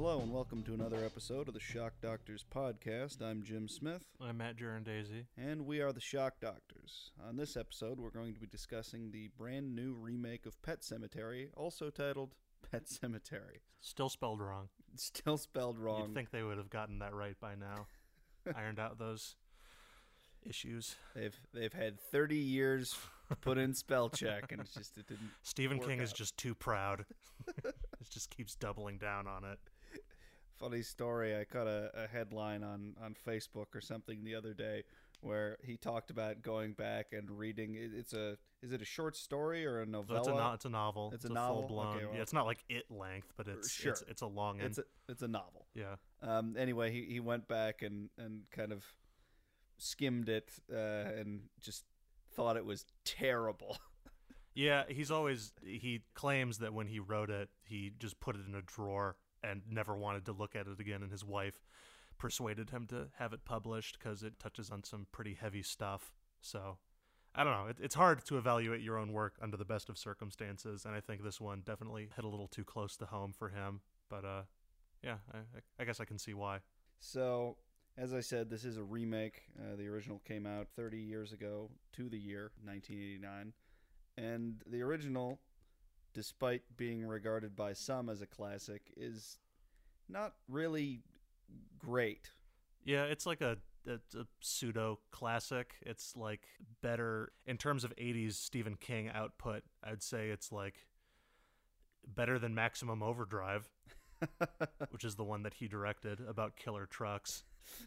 Hello and welcome to another episode of the Shock Doctors podcast. I'm Jim Smith. I'm Matt Girondesi. And we are the Shock Doctors. On this episode, we're going to be discussing the brand new remake of Pet Sematary, also titled Pet Sematary. Still spelled wrong. Still spelled wrong. You'd think they would have gotten that right by now. Ironed out those issues. They've had 30 years to put in spell check, and it didn't. Stephen King out. is just too proud. It just keeps doubling down on it. Funny story, I caught a headline on Facebook or something the other day where he talked about going back and reading. Is it a short story or a novella? So it's a novel. It's a novel? Full-blown. Okay, well, yeah, it's not like It length, but it's a long end. It's a novel. Yeah. Anyway, he went back and kind of skimmed it and just thought it was terrible. Yeah, he claims that when he wrote it, he just put it in a drawer and never wanted to look at it again, and his wife persuaded him to have it published because it touches on some pretty heavy stuff. So, I don't know. It's hard to evaluate your own work under the best of circumstances, and I think this one definitely hit a little too close to home for him. But, yeah, I guess I can see why. So, as I said, this is a remake. The original came out 30 years ago to the year 1989, and the original, despite being regarded by some as a classic, is not really great. Yeah, it's like a pseudo classic. It's like better in terms of 80s Stephen King output. I'd say it's like better than Maximum Overdrive, which is the one that he directed about killer trucks,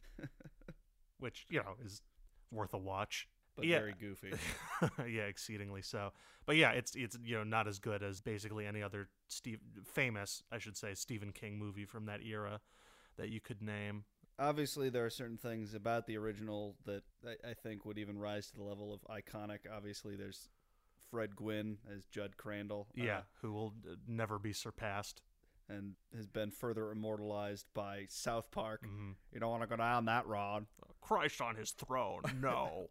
which, is worth a watch. But very goofy. Yeah, exceedingly so. But yeah, it's not as good as basically any other famous Stephen King movie from that era that you could name. Obviously, there are certain things about the original that I think would even rise to the level of iconic. Obviously, there's Fred Gwynne as Judd Crandall. Yeah, who will never be surpassed. And has been further immortalized by South Park. Mm-hmm. You don't want to go down that road. Christ on his throne. No.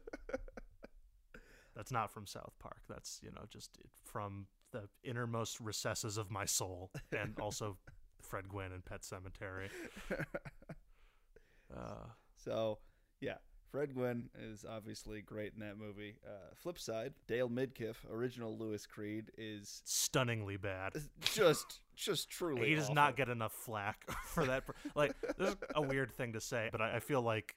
That's not from South Park. That's, just from the innermost recesses of my soul. And also Fred Gwynne and Pet Sematary. So, yeah. Fred Gwynne is obviously great in that movie. Flip side, Dale Midkiff, original Louis Creed, is stunningly bad. Just truly he does awful. not get enough flack for that. Like, this is a weird thing to say, but I feel like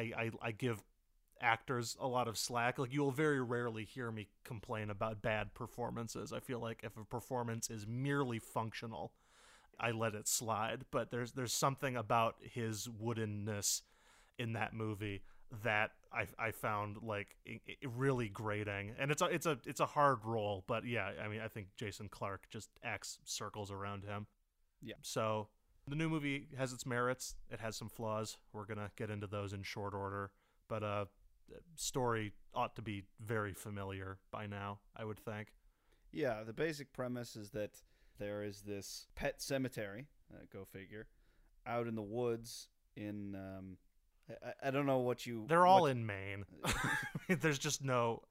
I give actors a lot of slack. Like, you'll very rarely hear me complain about bad performances. I feel like if a performance is merely functional, I let it slide. But there's something about his woodenness in that movie that I found like really grating, and it's a hard role, but yeah, I mean, I think Jason Clarke just acts circles around him. Yeah. So the new movie has its merits. It has some flaws. We're gonna get into those in short order, but story ought to be very familiar by now, I would think. Yeah, the basic premise is that there is this pet cemetery, go figure, out in the woods in I don't know what you... They're all in Maine. There's just no...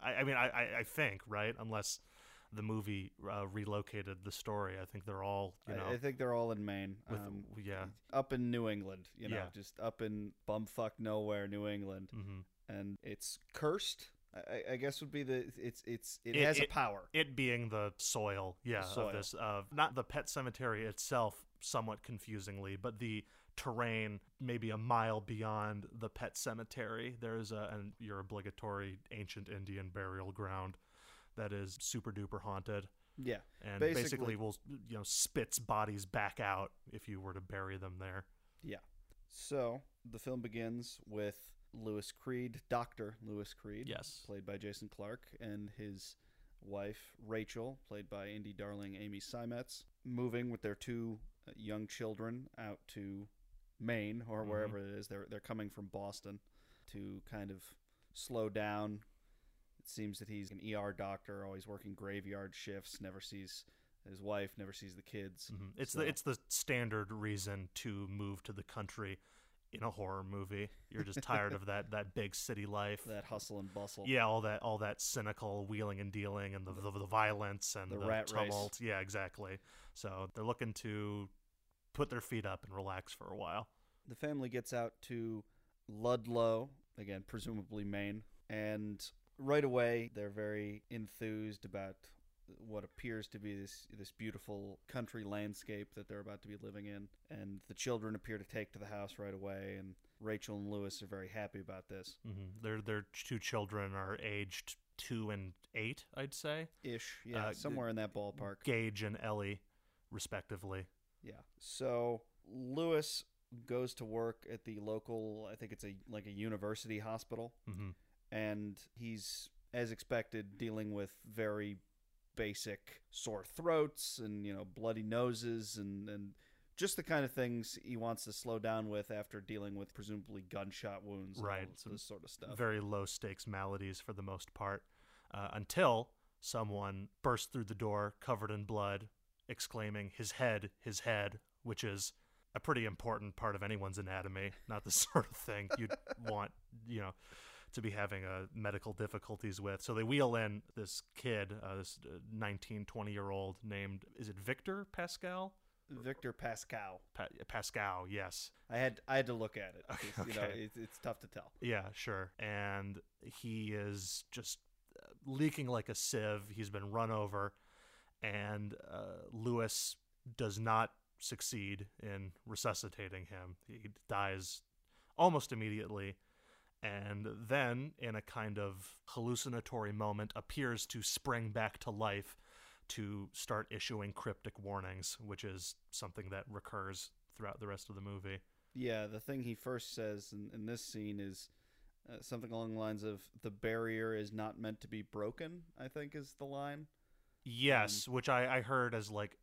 I think, right? Unless the movie relocated the story. I think they're all, I think they're all in Maine. Yeah. Up in New England, Yeah. Just up in bumfuck nowhere, New England. Mm-hmm. And it's cursed, I guess would be the... It has a power. It being the soil, yeah, soil. Of this. Not the pet cemetery itself, somewhat confusingly, but the terrain maybe a mile beyond the pet cemetery. There's your obligatory ancient Indian burial ground that is super duper haunted. Yeah. And basically will spits bodies back out if you were to bury them there. Yeah. So the film begins with Louis Creed, Dr. Louis Creed, yes, played by Jason Clarke, and his wife Rachel, played by indie darling Amy Seimetz, moving with their two young children out to Maine or wherever it is. They're coming from Boston to kind of slow down. It seems that he's an ER doctor, always working graveyard shifts, never sees his wife, never sees the kids. Mm-hmm. It's the standard reason to move to the country in a horror movie. You're just tired of that big city life, that hustle and bustle. Yeah, all that cynical wheeling and dealing and the violence and the rat tumult. race. Yeah, exactly. So they're looking to put their feet up and relax for a while. The family gets out to Ludlow, again, presumably Maine, and right away they're very enthused about what appears to be this beautiful country landscape that they're about to be living in, and the children appear to take to the house right away, and Rachel and Lewis are very happy about this. Their two children are aged 2 and 8, I'd say. Ish, yeah, somewhere in that ballpark. Gage and Ellie, respectively. Yeah. So Lewis goes to work at the local, I think it's a university hospital, and he's, as expected, dealing with very basic sore throats and bloody noses and just the kind of things he wants to slow down with after dealing with presumably gunshot wounds, right? And this sort of stuff. Very low stakes maladies for the most part, until someone bursts through the door covered in blood, exclaiming, his head," which is a pretty important part of anyone's anatomy, not the sort of thing you'd want, to be having medical difficulties with. So they wheel in this kid, this 19, 20-year-old named, is it Victor Pascal? Victor Pascal. Pascal, yes. I had to look at it. Okay. It's tough to tell. Yeah, sure. And he is just leaking like a sieve. He's been run over, and Lewis does not succeed in resuscitating him. He dies almost immediately, and then, in a kind of hallucinatory moment, appears to spring back to life to start issuing cryptic warnings, which is something that recurs throughout the rest of the movie. Yeah, the thing he first says in this scene is something along the lines of, "The barrier is not meant to be broken," I think is the line. Yes, which I heard as like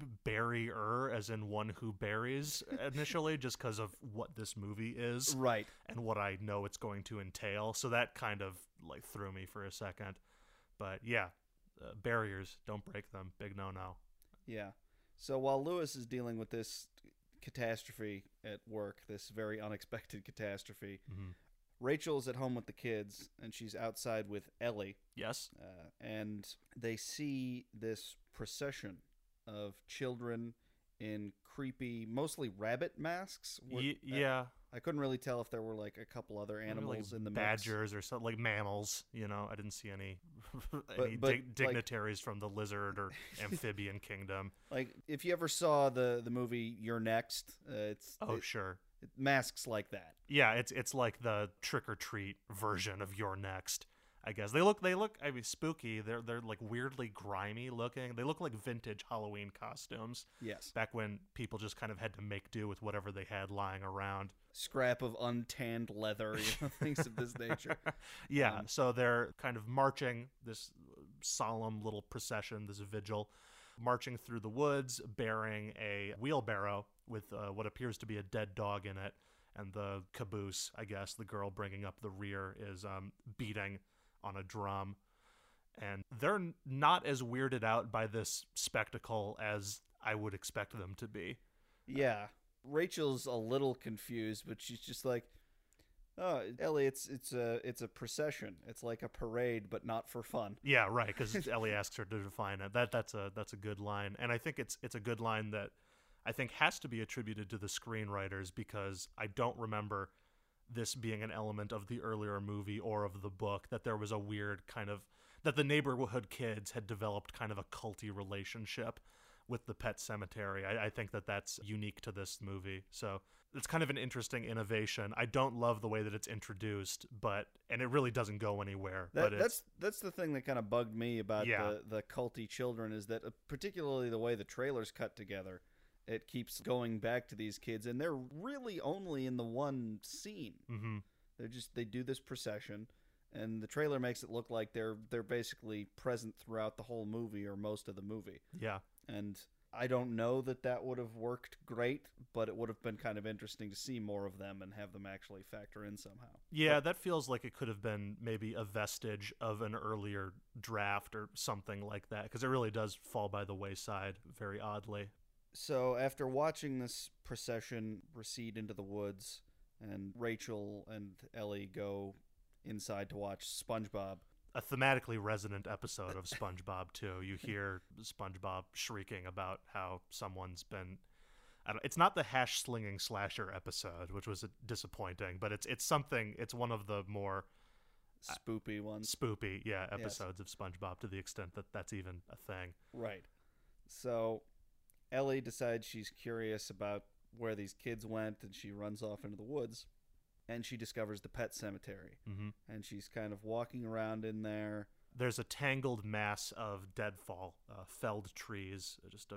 barrier, as in one who buries initially, just because of what this movie is. Right. And what I know it's going to entail. So that kind of like threw me for a second. But yeah, barriers, don't break them. Big no-no. Yeah. So while Lewis is dealing with this catastrophe at work, this very unexpected catastrophe, Rachel's at home with the kids, and she's outside with Ellie. Yes. And they see this procession of children in creepy, mostly rabbit masks. Yeah. I couldn't really tell if there were like a couple other animals in the mix. Badgers or something, like mammals. I didn't see any dignitaries from the lizard or amphibian kingdom. Like, if you ever saw the movie You're Next, sure. Masks like that. Yeah, it's like the Trick or Treat version of You're Next, I guess. They look I mean, spooky. They're like weirdly grimy looking. They look like vintage Halloween costumes. Yes. Back when people just kind of had to make do with whatever they had lying around. Scrap of untanned leather, things of this nature. Yeah, so they're kind of marching, this solemn little procession, this vigil, marching through the woods, bearing a wheelbarrow with what appears to be a dead dog in it, and the caboose, I guess, the girl bringing up the rear, is beating on a drum. And they're not as weirded out by this spectacle as I would expect them to be. Yeah. Rachel's a little confused, but she's just like, "Oh, Ellie, it's a procession. It's like a parade, but not for fun." Yeah, right, because Ellie asks her to define it. That's a good line. And I think it's a good line that I think has to be attributed to the screenwriters, because I don't remember this being an element of the earlier movie or of the book, that there was a weird kind of, that the neighborhood kids had developed kind of a culty relationship with the pet cemetery. I think that's unique to this movie. So it's kind of an interesting innovation. I don't love the way that it's introduced, and it really doesn't go anywhere. That's the thing that kind of bugged me about the culty children, is that particularly the way the trailer's cut together, it keeps going back to these kids, and they're really only in the one scene. Mm-hmm. They do this procession, and the trailer makes it look like they're basically present throughout the whole movie or most of the movie. Yeah. And I don't know that would have worked great, but it would have been kind of interesting to see more of them and have them actually factor in somehow. Yeah, that feels like it could have been maybe a vestige of an earlier draft or something like that, because it really does fall by the wayside very oddly. So after watching this procession recede into the woods, and Rachel and Ellie go inside to watch SpongeBob. A thematically resonant episode of SpongeBob, too. You hear SpongeBob shrieking about how someone's been it's not the hash slinging slasher episode, which was disappointing, but it's something. It's one of the more spoopy ones. Spoopy, yeah, episodes of SpongeBob, to the extent that that's even a thing. Right. So Ellie decides she's curious about where these kids went, and she runs off into the woods, and she discovers the pet cemetery. Mm-hmm. And she's kind of walking around in there. There's a tangled mass of deadfall, felled trees, just a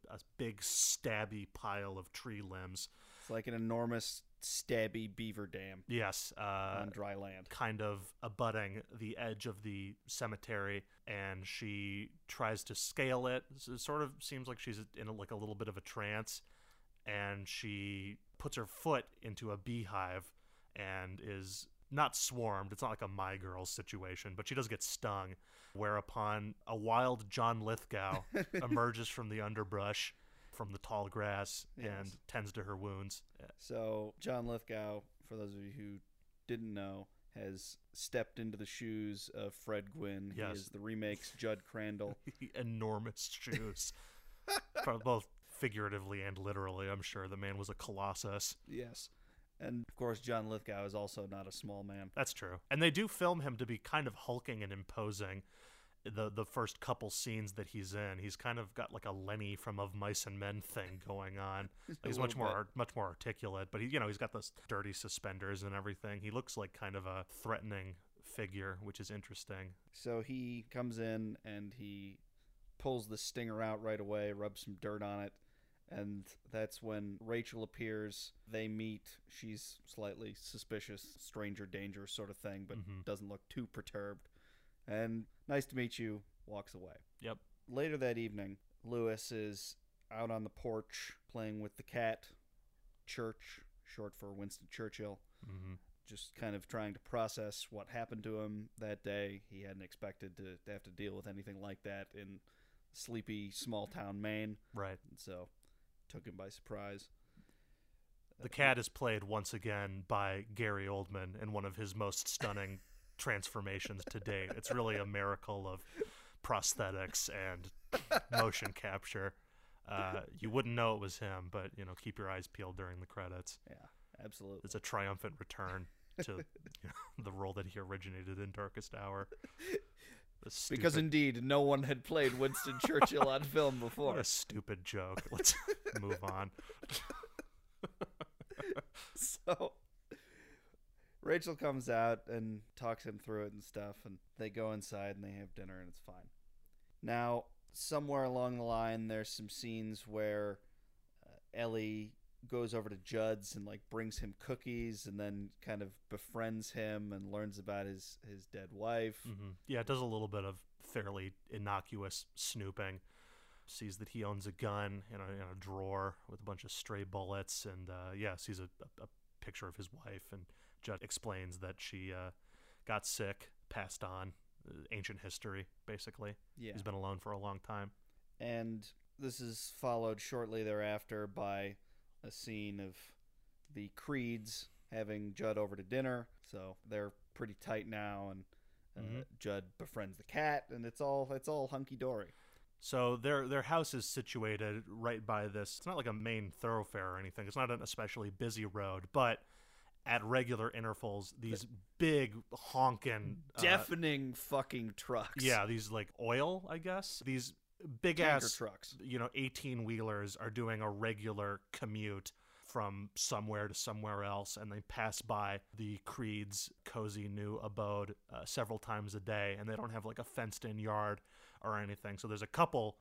big stabby pile of tree limbs. It's like an enormous stabby beaver dam. Yes, on dry land, kind of abutting the edge of the cemetery, and she tries to scale it. So it sort of seems like she's in a little bit of a trance, and she puts her foot into a beehive and is not swarmed. It's not like a My Girl situation, but she does get stung, whereupon a wild John Lithgow emerges from the underbrush, from the tall grass, and tends to her wounds. So John Lithgow, for those of you who didn't know, has stepped into the shoes of Fred Gwynn. Yes. He is the remake's Judd Crandall. Enormous shoes. Both figuratively and literally, I'm sure. The man was a colossus. Yes. And, of course, John Lithgow is also not a small man. That's true. And they do film him to be kind of hulking and imposing. The first couple scenes that he's in, he's kind of got like a Lenny from Of Mice and Men thing going on. He's much more articulate, but he's got those dirty suspenders and everything. He looks like kind of a threatening figure, which is interesting. So he comes in and he pulls the stinger out right away, rubs some dirt on it, and that's when Rachel appears. They meet. She's slightly suspicious, stranger danger sort of thing, but doesn't look too perturbed. And nice to meet you, walks away. Yep. Later that evening, Lewis is out on the porch playing with the cat, Church, short for Winston Churchill, just kind of trying to process what happened to him that day. He hadn't expected to have to deal with anything like that in sleepy small-town Maine. Right. And so took him by surprise. The cat is played once again by Gary Oldman in one of his most stunning transformations to date. It's really a miracle of prosthetics and motion capture. You wouldn't know it was him, but keep your eyes peeled during the credits. Yeah, absolutely. It's a triumphant return to the role that he originated in Darkest Hour. Because indeed, no one had played Winston Churchill on film before. What a stupid joke. Let's move on. So Rachel comes out and talks him through it and stuff, and they go inside and they have dinner and it's fine. Now, somewhere along the line, there's some scenes where Ellie goes over to Judd's and brings him cookies and then kind of befriends him and learns about his dead wife. Yeah, it does a little bit of fairly innocuous snooping. Sees that he owns a gun in a drawer with a bunch of stray bullets, and sees a picture of his wife, and Judd explains that she got sick, passed on, ancient history, basically. Yeah. He's been alone for a long time. And this is followed shortly thereafter by a scene of the Creeds having Judd over to dinner. So they're pretty tight now, and Judd befriends the cat, and it's all hunky-dory. So their house is situated right by this. It's not like a main thoroughfare or anything. It's not an especially busy road, but at regular intervals, these big honking, deafening fucking trucks. Yeah, these oil, I guess. These big tanker ass trucks. 18-wheelers are doing a regular commute from somewhere to somewhere else, and they pass by the Creed's cozy new abode several times a day, and they don't have a fenced-in yard or anything. So there's a couple,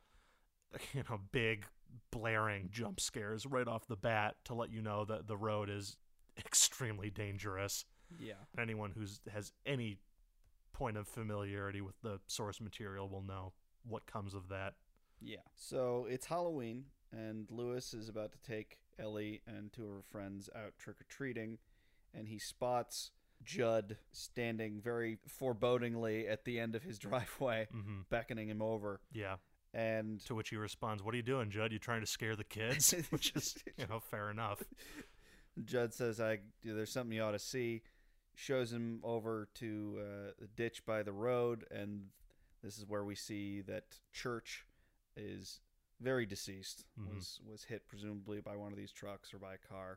big blaring jump scares right off the bat to let you know that the road is extremely dangerous. Yeah. Anyone who has any point of familiarity with the source material will know what comes of that. Yeah. So it's Halloween, and Lewis is about to take Ellie and two of her friends out trick-or-treating, and he spots Judd standing very forebodingly at the end of his driveway, beckoning him over. Yeah. And to which he responds, "What are you doing, Judd? You trying to scare the kids?" Which is, fair enough. Judd says, "There's something you ought to see." Shows him over to a ditch by the road, and this is where we see that Church is very deceased, Mhm. was hit presumably by one of these trucks or by a car,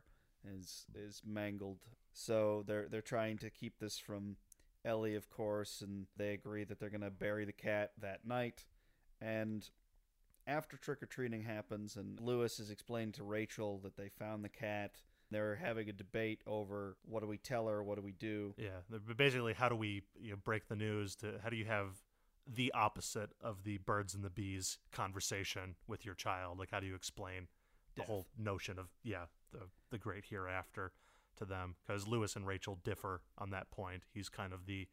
is mangled. So they're trying to keep this from Ellie, of course, and they agree that they're going to bury the cat that night. And after trick-or-treating happens and Lewis is explained to Rachel that they found the cat, they're having a debate over what do we tell her, what do we do. Yeah, basically, how do we break the news? How do you have the opposite of the birds and the bees conversation with your child? Like, how do you explain the Death. whole notion of the great hereafter to them? Because Lewis and Rachel differ on that point. He's kind of the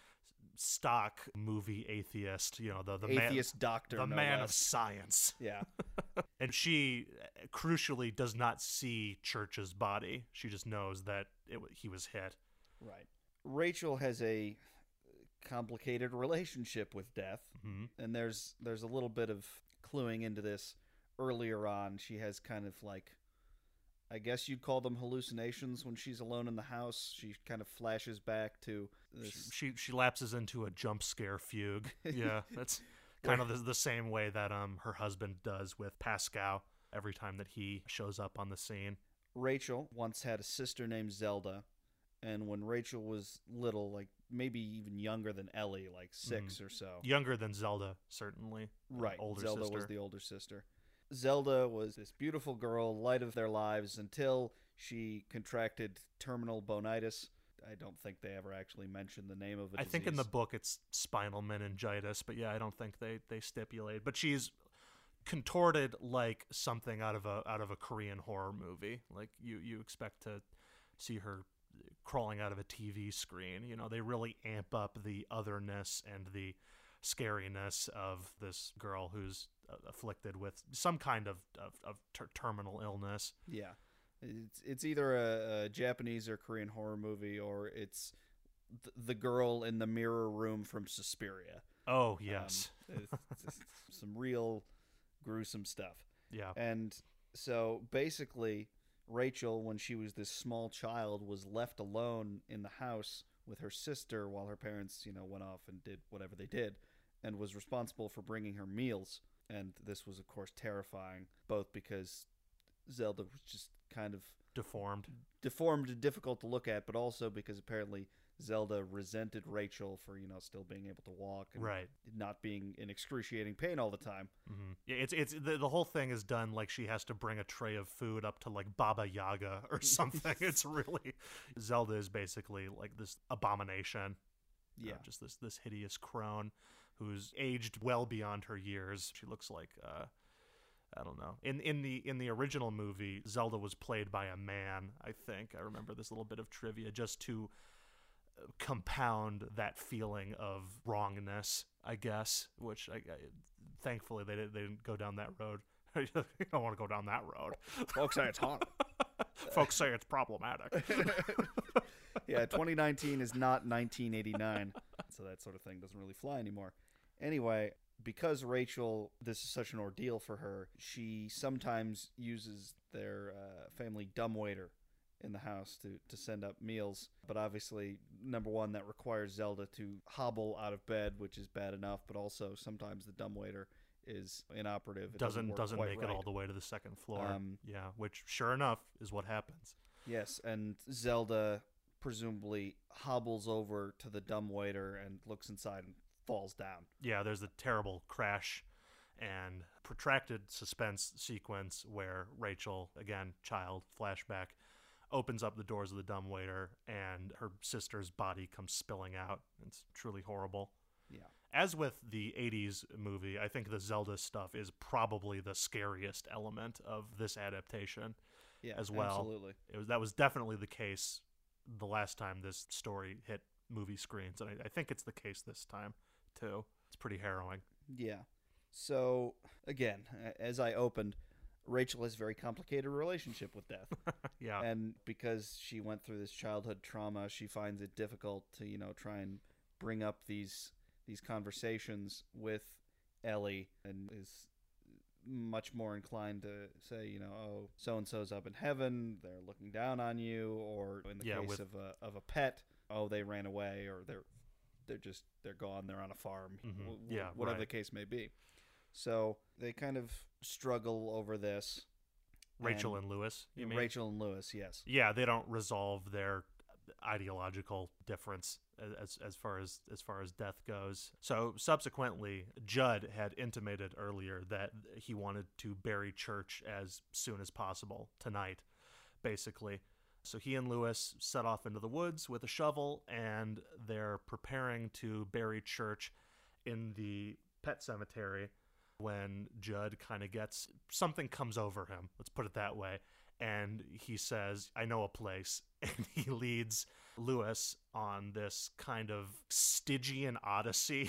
stock movie atheist, the Atheist doctor, the no man of less. science. Yeah. And she, crucially, does not see Church's body. She just knows that he was hit. Right. Rachel has a complicated relationship with death, and there's a little bit of cluing into this earlier on. She has kind of like, I guess you'd call them hallucinations when she's alone in the house. She kind of flashes back to this. She lapses into a jump scare fugue. Yeah, that's kind of the same way that her husband does with Pascal every time that he shows up on the scene. Rachel once had a sister named Zelda, and when Rachel was little, like maybe even younger than Ellie, like 6 or so. Younger than Zelda, certainly. Right. Older Zelda sister. was the older sister. Zelda was this beautiful girl, light of their lives, until she contracted terminal bonitis. I don't think they ever actually mentioned the name of it. I think in the book it's spinal meningitis, but yeah, I don't think they stipulate. But she's contorted like something out of a Korean horror movie. Like you expect to see her crawling out of a TV screen. They really amp up the otherness and the scariness of this girl who's afflicted with some kind of terminal illness. Yeah. It's either a Japanese or Korean horror movie, or it's the girl in the mirror room from Suspiria. Oh, yes. It's some real gruesome stuff. Yeah. And so basically, Rachel, when she was this small child, was left alone in the house with her sister while her parents, went off and did whatever they did, and was responsible for bringing her meals. And this was, of course, terrifying, both because Zelda was just kind of deformed and difficult to look at, but also because apparently Zelda resented Rachel for, still being able to walk and not being in excruciating pain all the time. Mm-hmm. Yeah, it's the whole thing is done like she has to bring a tray of food up to like Baba Yaga or something. It's really, Zelda is basically like this abomination. Yeah. Just this hideous crone who's aged well beyond her years. She looks like I don't know. In the original movie, Zelda was played by a man, I think. I remember this little bit of trivia just to compound that feeling of wrongness, I guess, which thankfully they didn't go down that road. You don't want to go down that road. Folks say it's haunted. Folks say it's problematic. Yeah, 2019 is not 1989, so that sort of thing doesn't really fly anymore. Anyway, because Rachel, this is such an ordeal for her, she sometimes uses their family dumbwaiter in the house to send up meals. But obviously, number one, that requires Zelda to hobble out of bed, which is bad enough, but also sometimes the dumbwaiter is inoperative. It doesn't make right. it all the way to the second floor. Yeah, which sure enough is what happens. Yes, and Zelda presumably hobbles over to the dumbwaiter and looks inside and falls down. Yeah, there's a terrible crash and protracted suspense sequence where Rachel, again, child, flashback, opens up the doors of the dumbwaiter and her sister's body comes spilling out. It's truly horrible. Yeah. As with the 80s movie, I think the Zelda stuff is probably the scariest element of this adaptation as well. Absolutely. That was definitely the case the last time this story hit movie screens, and I think it's the case this time too. It's pretty harrowing. Yeah. So again, as I opened, Rachel has a very complicated relationship with death. Yeah. And because she went through this childhood trauma, she finds it difficult to, try and bring up these conversations with Ellie, and is much more inclined to say, oh, so-and-so's up in heaven, they're looking down on you, or in the case of a pet, oh, they ran away, or they're gone, they're on a farm, whatever the case may be. So they kind of struggle over this. Rachel and Lewis, you mean? Rachel and Lewis, yes. Yeah, they don't resolve their ideological difference as far as death goes. So subsequently, Judd had intimated earlier that he wanted to bury Church as soon as possible tonight, basically. So he and Lewis set off into the woods with a shovel, and they're preparing to bury Church in the pet cemetery when Judd kind of gets something comes over him. Let's put it that way. And he says, I know a place. And he leads Lewis on this kind of Stygian odyssey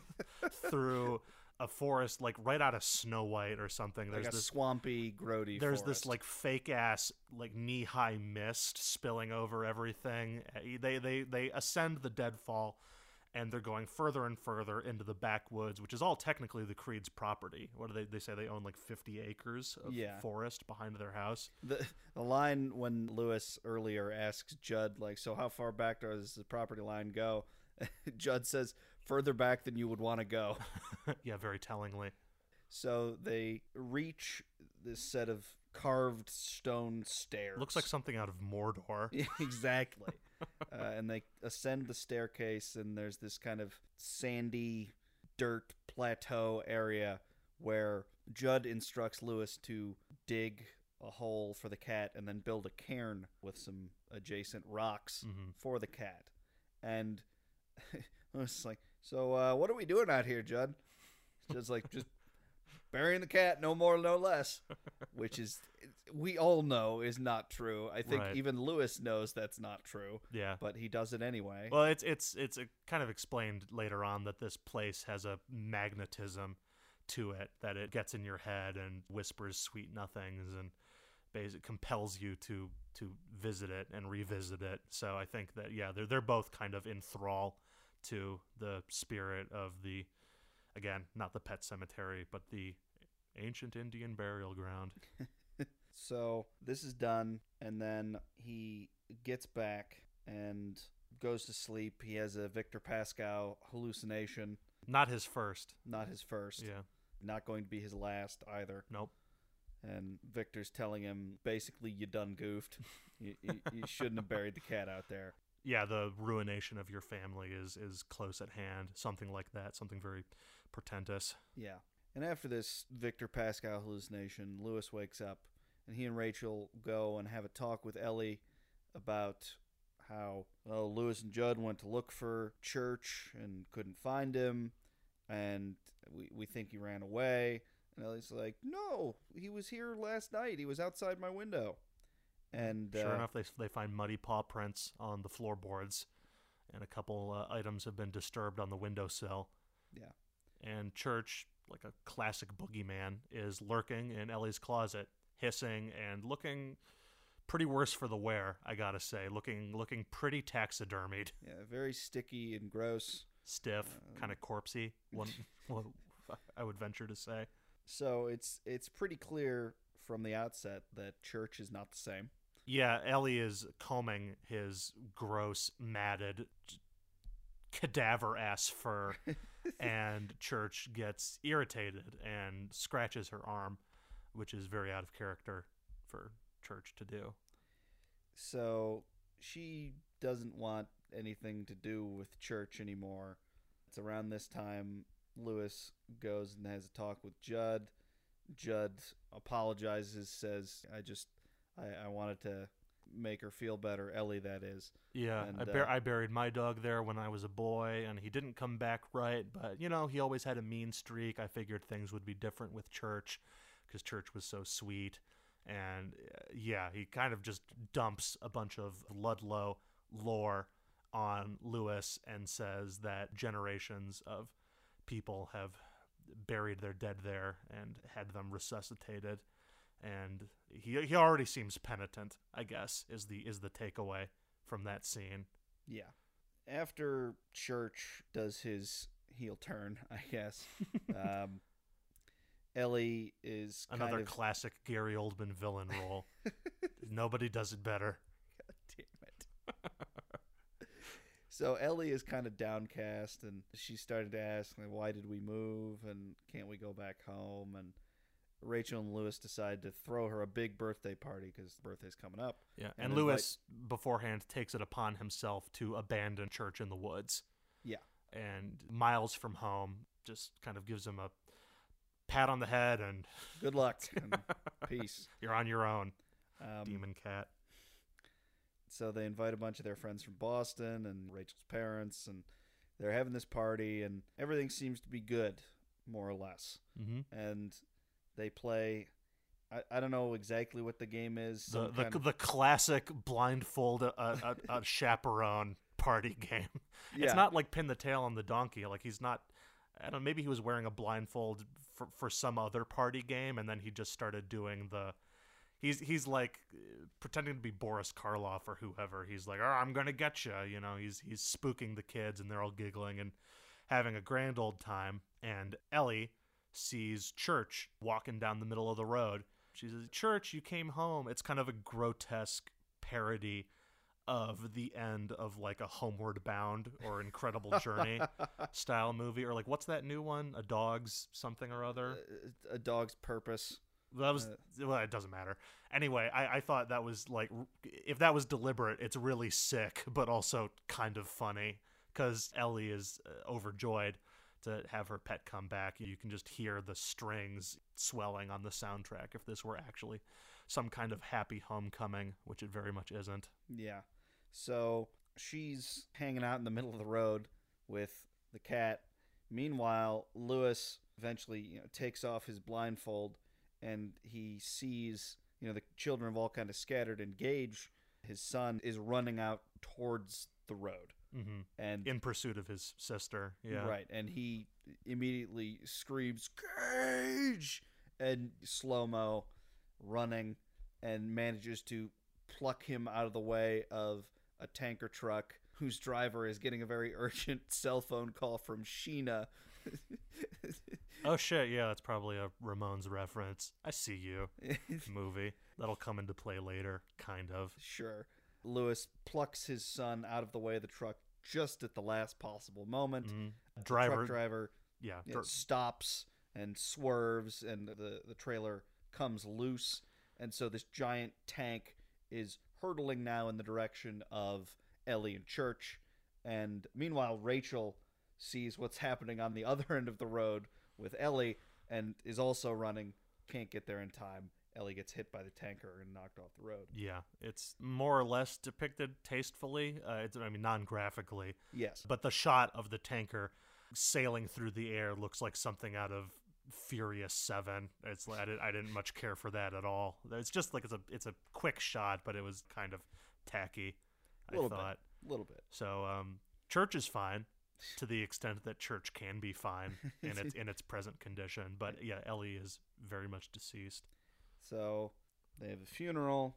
through a forest, like right out of Snow White or something. Like there's a this swampy, grody There's forest. this like fake ass, like knee-high mist spilling over everything. They ascend the deadfall, and they're going further and further into the backwoods, which is all technically the Creed's property. What do they say? They own like 50 acres of forest behind their house. The line when Lewis earlier asks Judd, like, so how far back does the property line go? Judd says, further back than you would want to go. Yeah, very tellingly. So they reach this set of carved stone stairs. Looks like something out of Mordor. Exactly. And they ascend the staircase, and there's this kind of sandy dirt plateau area where Judd instructs Lewis to dig a hole for the cat and then build a cairn with some adjacent rocks for the cat. And Lewis is like, so what are we doing out here, Judd? Judd's like, just burying the cat, no more, no less, which is, we all know is not true. I think even Lewis knows that's not true. Yeah, but he does it anyway. Well, it's kind of explained later on that this place has a magnetism to it, that it gets in your head and whispers sweet nothings and basically compels you to visit it and revisit it. So I think that they're both kind of in thrall to the spirit of the, again, not the pet cemetery, but the ancient Indian burial ground. So this is done, and then he gets back and goes to sleep. He has a Victor Pascow hallucination. Not his first. Not his first. Yeah. Not going to be his last either. Nope. And Victor's telling him, basically, you done goofed. you shouldn't have buried the cat out there. Yeah, the ruination of your family is close at hand. Something like that. Something very portentous. Yeah. And after this Victor Pascow hallucination, Lewis wakes up, and he and Rachel go and have a talk with Ellie about how, Lewis and Judd went to look for Church and couldn't find him, and we think he ran away. And Ellie's like, no, he was here last night. He was outside my window. And sure enough, they find muddy paw prints on the floorboards, and a couple items have been disturbed on the windowsill. Yeah. And Church, like a classic boogeyman, is lurking in Ellie's closet, hissing and looking pretty worse for the wear, I gotta say. Looking pretty taxidermied. Yeah, very sticky and gross. Stiff, kind of corpsey, I would venture to say. So it's pretty clear from the outset that Church is not the same. Yeah, Ellie is combing his gross, matted, cadaver-ass fur, and Church gets irritated and scratches her arm, which is very out of character for Church to do. So she doesn't want anything to do with Church anymore. It's around this time Lewis goes and has a talk with Judd. Judd apologizes, says, I wanted to make her feel better, Ellie, that is. Yeah, and, I buried my dog there when I was a boy, and he didn't come back right, but, he always had a mean streak. I figured things would be different with Church, because Church was so sweet. And, he kind of just dumps a bunch of Ludlow lore on Lewis and says that generations of people have buried their dead there and had them resuscitated, and he already seems penitent, I guess, is the takeaway from that scene. Yeah. After Church does his heel turn, I guess, Ellie is another classic Gary Oldman villain role. Nobody does it better. God damn it. So Ellie is kind of downcast, and she started to ask, like, why did we move, and can't we go back home? And Rachel and Lewis decide to throw her a big birthday party because birthday's coming up. Yeah, and Lewis beforehand takes it upon himself to abandon Church in the woods. Yeah. And miles from home just kind of gives him a pat on the head and good luck and peace. You're on your own, demon cat. So they invite a bunch of their friends from Boston and Rachel's parents, and they're having this party, and everything seems to be good, more or less. Mm-hmm. And they play, I don't know exactly what the game is. The classic blindfold a chaperone party game. Yeah. It's not like pin the tail on the donkey. Like he's not, I don't know, maybe he was wearing a blindfold for some other party game, and then he just started doing he's like pretending to be Boris Karloff or whoever. He's like, oh, I'm gonna get you. You know, he's spooking the kids, and they're all giggling and having a grand old time. And Ellie sees Church walking down the middle of the road. She says, Church, you came home. It's kind of a grotesque parody of the end of like a Homeward Bound or Incredible Journey style movie, or like what's that new one? A Dog's something or other? A Dog's Purpose. That was well, it doesn't matter. Anyway, I thought that was like, if that was deliberate, it's really sick, but also kind of funny because Ellie is overjoyed to have her pet come back. You can just hear the strings swelling on the soundtrack if this were actually some kind of happy homecoming, which it very much isn't. Yeah. So she's hanging out in the middle of the road with the cat. Meanwhile, Lewis eventually takes off his blindfold, and he sees the children have all kind of scattered, and Gage, his son, is running out towards the road. Mm-hmm. And in pursuit of his sister. Yeah. Right. And he immediately screams, Gage! And slow-mo running, and manages to pluck him out of the way of a tanker truck whose driver is getting a very urgent cell phone call from Sheena. Oh shit, yeah, that's probably a Ramones reference. I see you. Movie. That'll come into play later, kind of. Sure. Lewis plucks his son out of the way of the truck just at the last possible moment. Mm-hmm. The Driver. truck driver Yeah. Stops and swerves, and the trailer comes loose. And so this giant tank is hurtling now in the direction of Ellie and Church. And meanwhile, Rachel sees what's happening on the other end of the road with Ellie and is also running, can't get there in time. Ellie gets hit by the tanker and knocked off the road. Yeah, it's more or less depicted tastefully. Non-graphically. Yes. But the shot of the tanker sailing through the air looks like something out of Furious 7. It's I didn't much care for that at all. It's just like it's a quick shot, but it was kind of tacky. I thought a little bit. So Church is fine to the extent that Church can be fine in its present condition. But yeah, Ellie is very much deceased. So they have a funeral,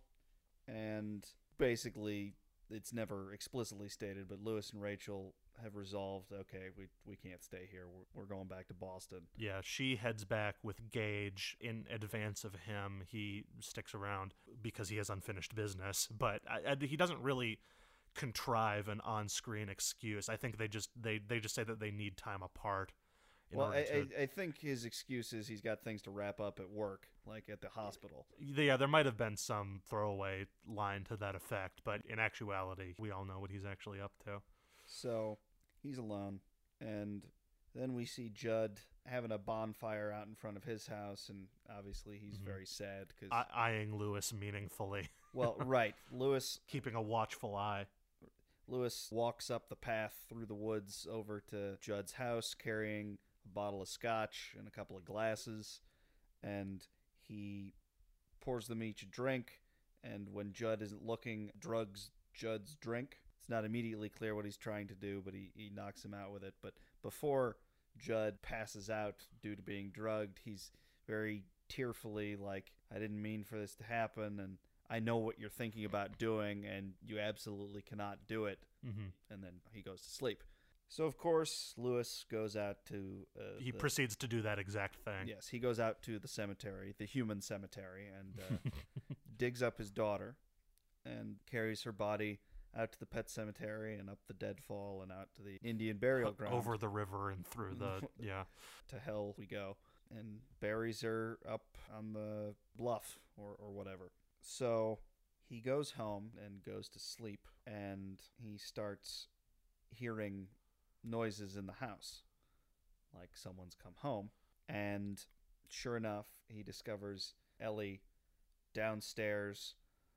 and basically it's never explicitly stated, but Lewis and Rachel have resolved, okay, we can't stay here. We're going back to Boston. Yeah, she heads back with Gage in advance of him. He sticks around because he has unfinished business, but he doesn't really contrive an on-screen excuse. I think they just say that they need time apart. Well, I think his excuse is he's got things to wrap up at work, like at the hospital. Yeah, there might have been some throwaway line to that effect, but in actuality, we all know what he's actually up to. So he's alone, and then we see Judd having a bonfire out in front of his house, and obviously he's very sad because eyeing Lewis meaningfully. Well, right, Lewis keeping a watchful eye. Lewis walks up the path through the woods over to Judd's house, carrying a bottle of scotch and a couple of glasses, and he pours them each a drink. And when Judd isn't looking, drugs Judd's drink. It's not immediately clear what he's trying to do, but he knocks him out with it. But before Judd passes out due to being drugged, he's very tearfully like, I didn't mean for this to happen, and I know what you're thinking about doing, and you absolutely cannot do it. Mm-hmm. And then he goes to sleep. So, of course, Lewis goes out to... he proceeds to do that exact thing. Yes, he goes out to the cemetery, the human cemetery, and digs up his daughter and carries her body out to the pet cemetery and up the deadfall and out to the Indian burial ground. Over the river and through the, yeah. To hell we go. And buries her up on the bluff or whatever. So he goes home and goes to sleep, and he starts hearing noises in the house, like someone's come home. And sure enough, he discovers Ellie downstairs,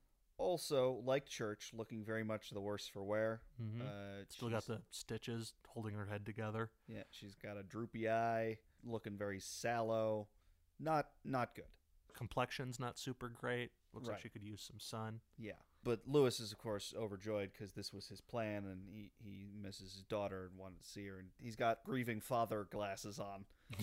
also, like Church, looking very much the worse for wear. Mm-hmm. Still got the stitches holding her head together. Yeah, she's got a droopy eye, looking very sallow. Not good. Complexion's not super great. Looks Right. like she could use some sun. Yeah. But Lewis is, of course, overjoyed because this was his plan, and he misses his daughter and wanted to see her. And he's got grieving father glasses on.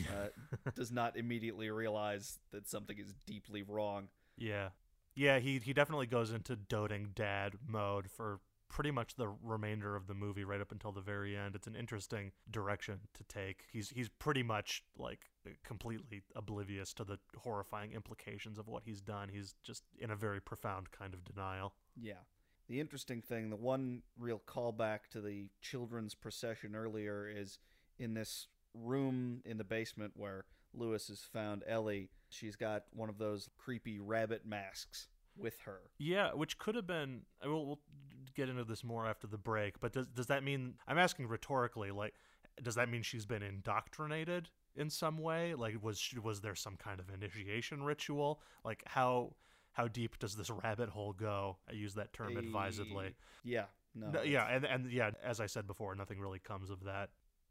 Does not immediately realize that something is deeply wrong. Yeah. Yeah, he definitely goes into doting dad mode for pretty much the remainder of the movie right up until the very end. It's an interesting direction to take. He's pretty much like completely oblivious to the horrifying implications of what he's done. He's just in a very profound kind of denial. Yeah. The interesting thing, the one real callback to the children's procession earlier is in this room in the basement where Lewis has found Ellie. She's got one of those creepy rabbit masks with her. Yeah, which could have been... We'll get into this more after the break, but does that mean... I'm asking rhetorically, like, does that mean she's been indoctrinated in some way? Like, was there some kind of initiation ritual? Like, how deep does this rabbit hole go? I use that term advisedly. Yeah. No, yeah, and yeah, as I said before, nothing really comes of that.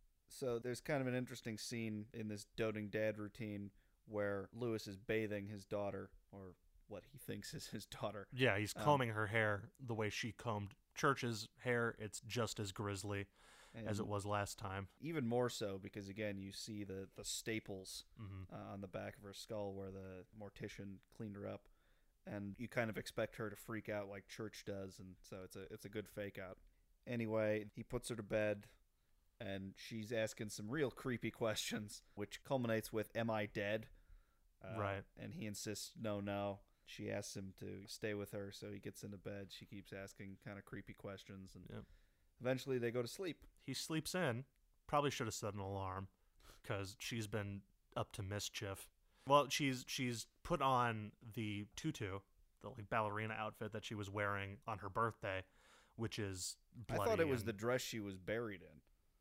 So there's kind of an interesting scene in this doting dad routine where Lewis is bathing his daughter, or what he thinks is his daughter. Yeah, he's combing her hair the way she combed Church's hair. It's just as grisly as it was last time. Even more so because, again, you see the staples on the back of her skull where the mortician cleaned her up. And you kind of expect her to freak out like Church does, and so it's a good fake out. Anyway, he puts her to bed, and she's asking some real creepy questions, which culminates with, "Am I dead?" Right. And he insists, no. She asks him to stay with her, so he gets into bed. She keeps asking kind of creepy questions, and eventually they go to sleep. He sleeps in. Probably should have set an alarm, because she's been up to mischief. Well, she's put on the tutu, the like ballerina outfit that she was wearing on her birthday, which is bloody. I thought it was the dress she was buried in.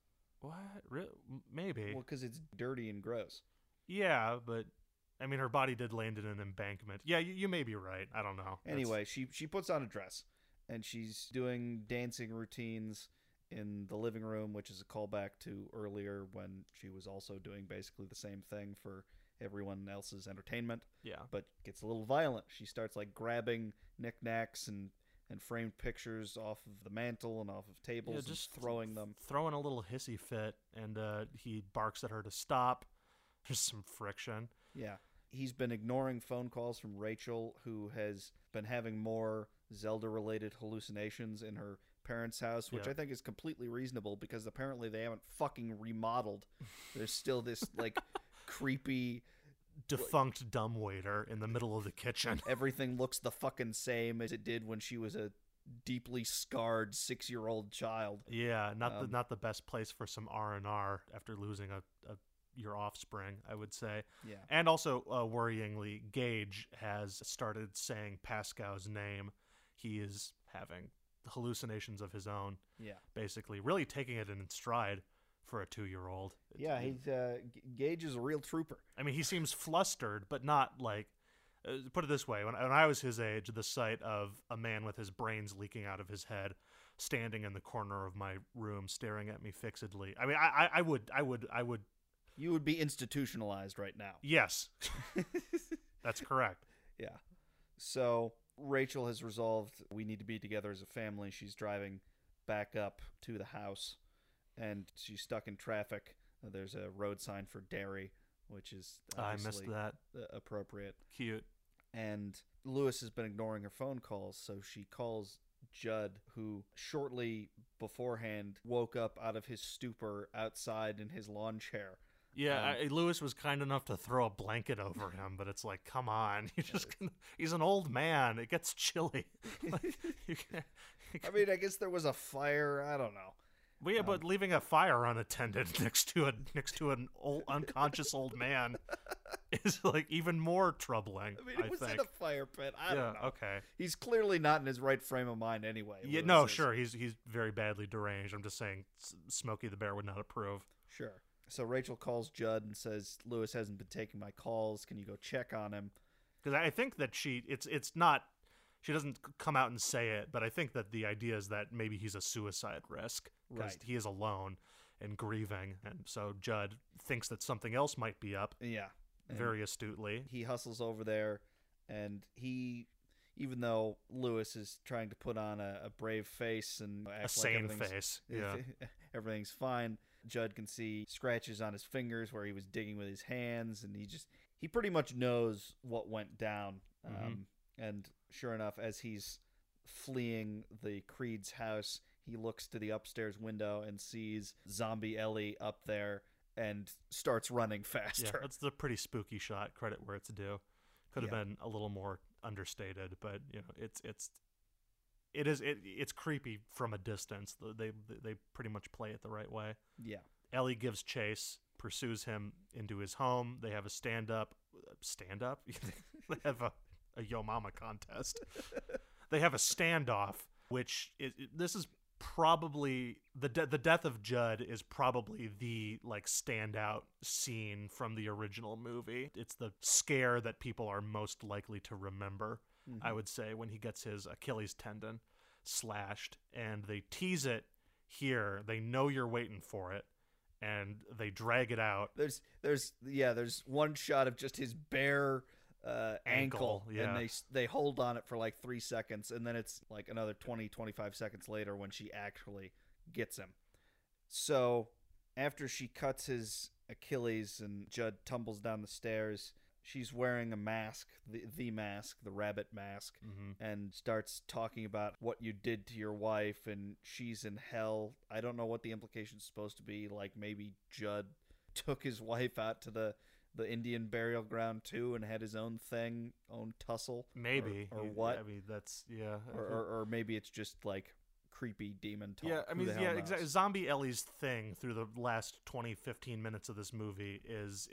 What? Maybe. Well, because it's dirty and gross. Yeah, but I mean, her body did land in an embankment. Yeah, you may be right. I don't know. Anyway, she puts on a dress, and she's doing dancing routines in the living room, which is a callback to earlier when she was also doing basically the same thing for everyone else's entertainment. Yeah. But gets a little violent. She starts like grabbing knickknacks and framed pictures off of the mantle and off of tables, just throwing them. Throwing a little hissy fit, and he barks at her to stop. There's some friction. Yeah. He's been ignoring phone calls from Rachel, who has been having more Zelda-related hallucinations in her parents' house, which I think is completely reasonable because apparently they haven't fucking remodeled. There's still this like creepy defunct dumbwaiter in the middle of the kitchen. Everything looks the fucking same as it did when she was a deeply scarred 6-year-old child. Yeah, not the best place for some R&R after losing your offspring, I would say. Yeah. And also, worryingly, Gage has started saying Pascal's name. He is having hallucinations of his own. Yeah. Basically, really taking it in stride for a 2-year-old. Yeah, Gage is a real trooper. I mean, he seems flustered, but not like... put it this way, when I was his age, the sight of a man with his brains leaking out of his head standing in the corner of my room staring at me fixedly. I mean, I would... You would be institutionalized right now. Yes. That's correct. Yeah. So Rachel has resolved we need to be together as a family. She's driving back up to the house, and she's stuck in traffic. There's a road sign for dairy, which is I missed that. Appropriate. Cute. And Lewis has been ignoring her phone calls, so she calls Judd, who shortly beforehand woke up out of his stupor outside in his lawn chair. Yeah, Lewis was kind enough to throw a blanket over him, but it's like, come on. He's an old man. It gets chilly. Like, I mean, I guess there was a fire. I don't know. Well, yeah, but leaving a fire unattended next to an unconscious old man is like even more troubling. I mean, it was in a fire pit. I don't know. Okay. He's clearly not in his right frame of mind anyway. Yeah, no, sure. He's very badly deranged. I'm just saying, Smokey the Bear would not approve. Sure. So Rachel calls Judd and says, "Lewis hasn't been taking my calls. Can you go check on him?" Because I think that it's not. She doesn't come out and say it, but I think that the idea is that maybe he's a suicide risk because he is alone and grieving, and so Judd thinks that something else might be up. Yeah, and very astutely. He hustles over there, and even though Lewis is trying to put on a brave face and act a sane like face, yeah, everything's fine, Judd can see scratches on his fingers where he was digging with his hands, and he pretty much knows what went down. And sure enough, as he's fleeing the Creed's house, he looks to the upstairs window and sees Zombie Ellie up there and starts running faster. Yeah, that's a pretty spooky shot. Credit where it's due. Could have been a little more understated, but it's creepy from a distance. They pretty much play it the right way. Yeah. Ellie gives chase, pursues him into his home. They have a stand-up. They have a Yo Mama contest. They have a standoff, which this is probably the death of Judd is probably the standout scene from the original movie. It's the scare that people are most likely to remember. I would say, when he gets his Achilles tendon slashed, and they tease it here. They know you're waiting for it, and they drag it out. There's one shot of just his bare ankle, and they hold on it for like 3 seconds, and then it's like another 20-25 seconds later when she actually gets him. So after she cuts his Achilles and Judd tumbles down the stairs, she's wearing a mask, the mask, the rabbit mask, and starts talking about what you did to your wife, and she's in hell. I don't know what the implication's supposed to be, like maybe Judd took his wife out to the Indian burial ground too and had his own tussle, maybe, or what? I mean, that's or maybe it's just like creepy demon talk. Yeah, I mean, exactly. Zombie Ellie's thing through the last 20-15 minutes of this movie is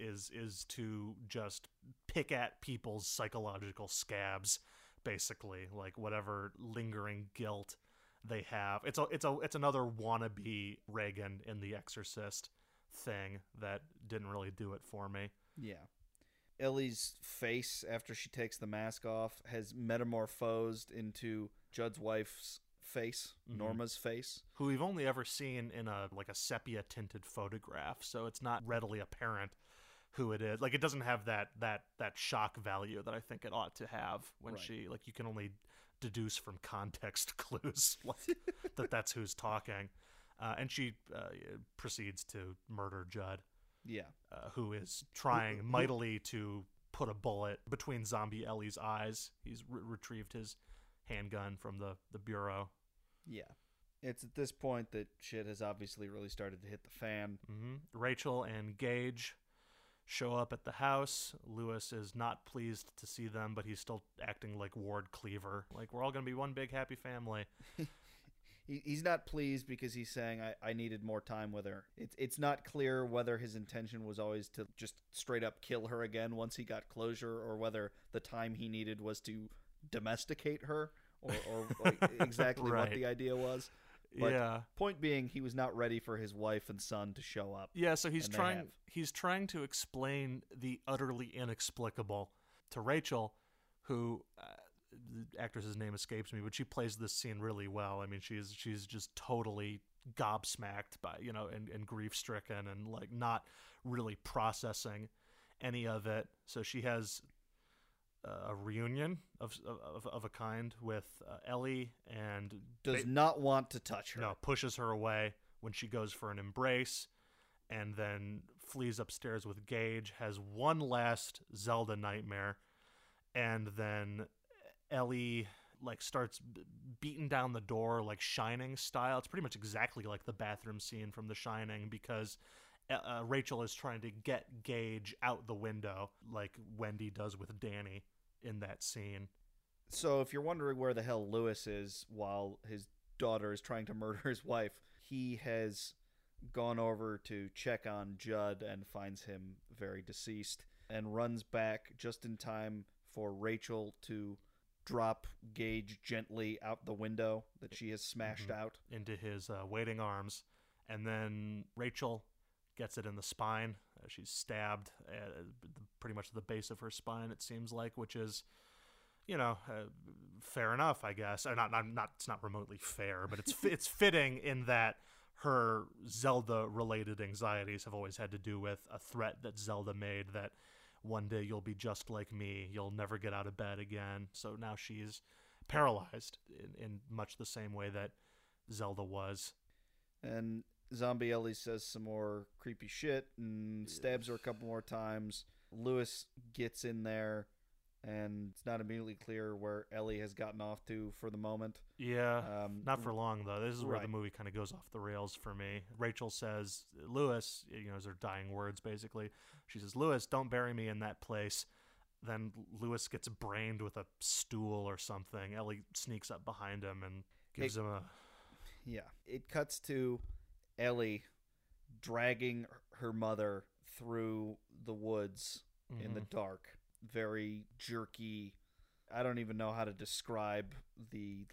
to just pick at people's psychological scabs, basically, like whatever lingering guilt they have. It's another wannabe Reagan in The Exorcist thing that didn't really do it for me. Yeah. Ellie's face, after she takes the mask off, has metamorphosed into Judd's wife's face, Norma's face, who we've only ever seen in a sepia tinted photograph, so it's not readily apparent who it is. Like, it doesn't have that shock value that I think it ought to have when she, like, you can only deduce from context clues that's who's talking. And she proceeds to murder Judd. Yeah. Who is trying mightily to put a bullet between Zombie Ellie's eyes. He's retrieved his handgun from the bureau. Yeah. It's at this point that shit has obviously really started to hit the fan. Rachel and Gage show up at the house. Lewis is not pleased to see them, but he's still acting like Ward Cleaver. Like, we're all going to be one big happy family. He's not pleased because he's saying, I needed more time with her. It's not clear whether his intention was always to just straight up kill her again once he got closure, or whether the time he needed was to domesticate her, or like exactly what the idea was. But point being, he was not ready for his wife and son to show up. Yeah, so he's trying to explain the utterly inexplicable to Rachel, who... the actress's name escapes me, but she plays this scene really well. I mean, she's just totally gobsmacked by, and grief stricken, and like not really processing any of it. So she has a reunion of a kind with Ellie, and does not want to touch her. No, pushes her away when she goes for an embrace, and then flees upstairs with Gage, has one last Zelda nightmare, and then Ellie starts beating down the door like Shining style. It's pretty much exactly like the bathroom scene from The Shining, because Rachel is trying to get Gage out the window like Wendy does with Danny in that scene. So if you're wondering where the hell Lewis is while his daughter is trying to murder his wife. He has gone over to check on Judd and finds him very deceased and runs back just in time for Rachel to drop Gage gently out the window that she has smashed out into his waiting arms. And then Rachel gets it in the spine. She's stabbed at pretty much the base of her spine, it seems like, which is, fair enough, I guess. Or not. It's not remotely fair, but it's fitting in that her Zelda-related anxieties have always had to do with a threat that Zelda made that one day you'll be just like me. You'll never get out of bed again. So now she's paralyzed in much the same way that Zelda was. And Zombie Ellie says some more creepy shit and stabs her a couple more times. Lewis gets in there, and it's not immediately clear where Ellie has gotten off to for the moment. Yeah, not for long, though. This is where right. the movie kind of goes off the rails for me. Rachel says, Lewis, as her dying words, basically. She says, Lewis, don't bury me in that place. Then Lewis gets brained with a stool or something. Ellie sneaks up behind him and gives him a... Yeah, it cuts to Ellie dragging her mother through the woods in the dark. Very jerky. I don't even know how to describe the,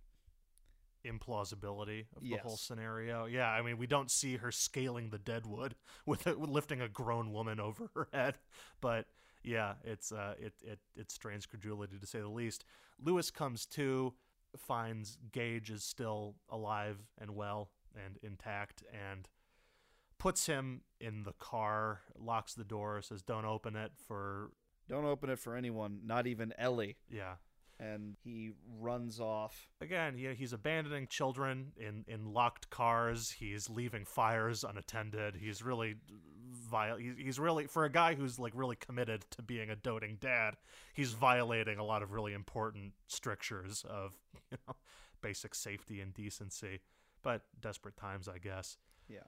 implausibility of the whole scenario. Yeah, I mean, we don't see her scaling the deadwood with lifting a grown woman over her head, but yeah, it strains credulity to say the least. Lewis comes to, finds Gage is still alive and well and intact, and puts him in the car, locks the door, says don't open it for anyone, not even Ellie. Yeah. And he runs off. Again, he's abandoning children in locked cars. He's leaving fires unattended. He's really he's really, for a guy who's really committed to being a doting dad, he's violating a lot of really important strictures of basic safety and decency. But desperate times, I guess. Yeah.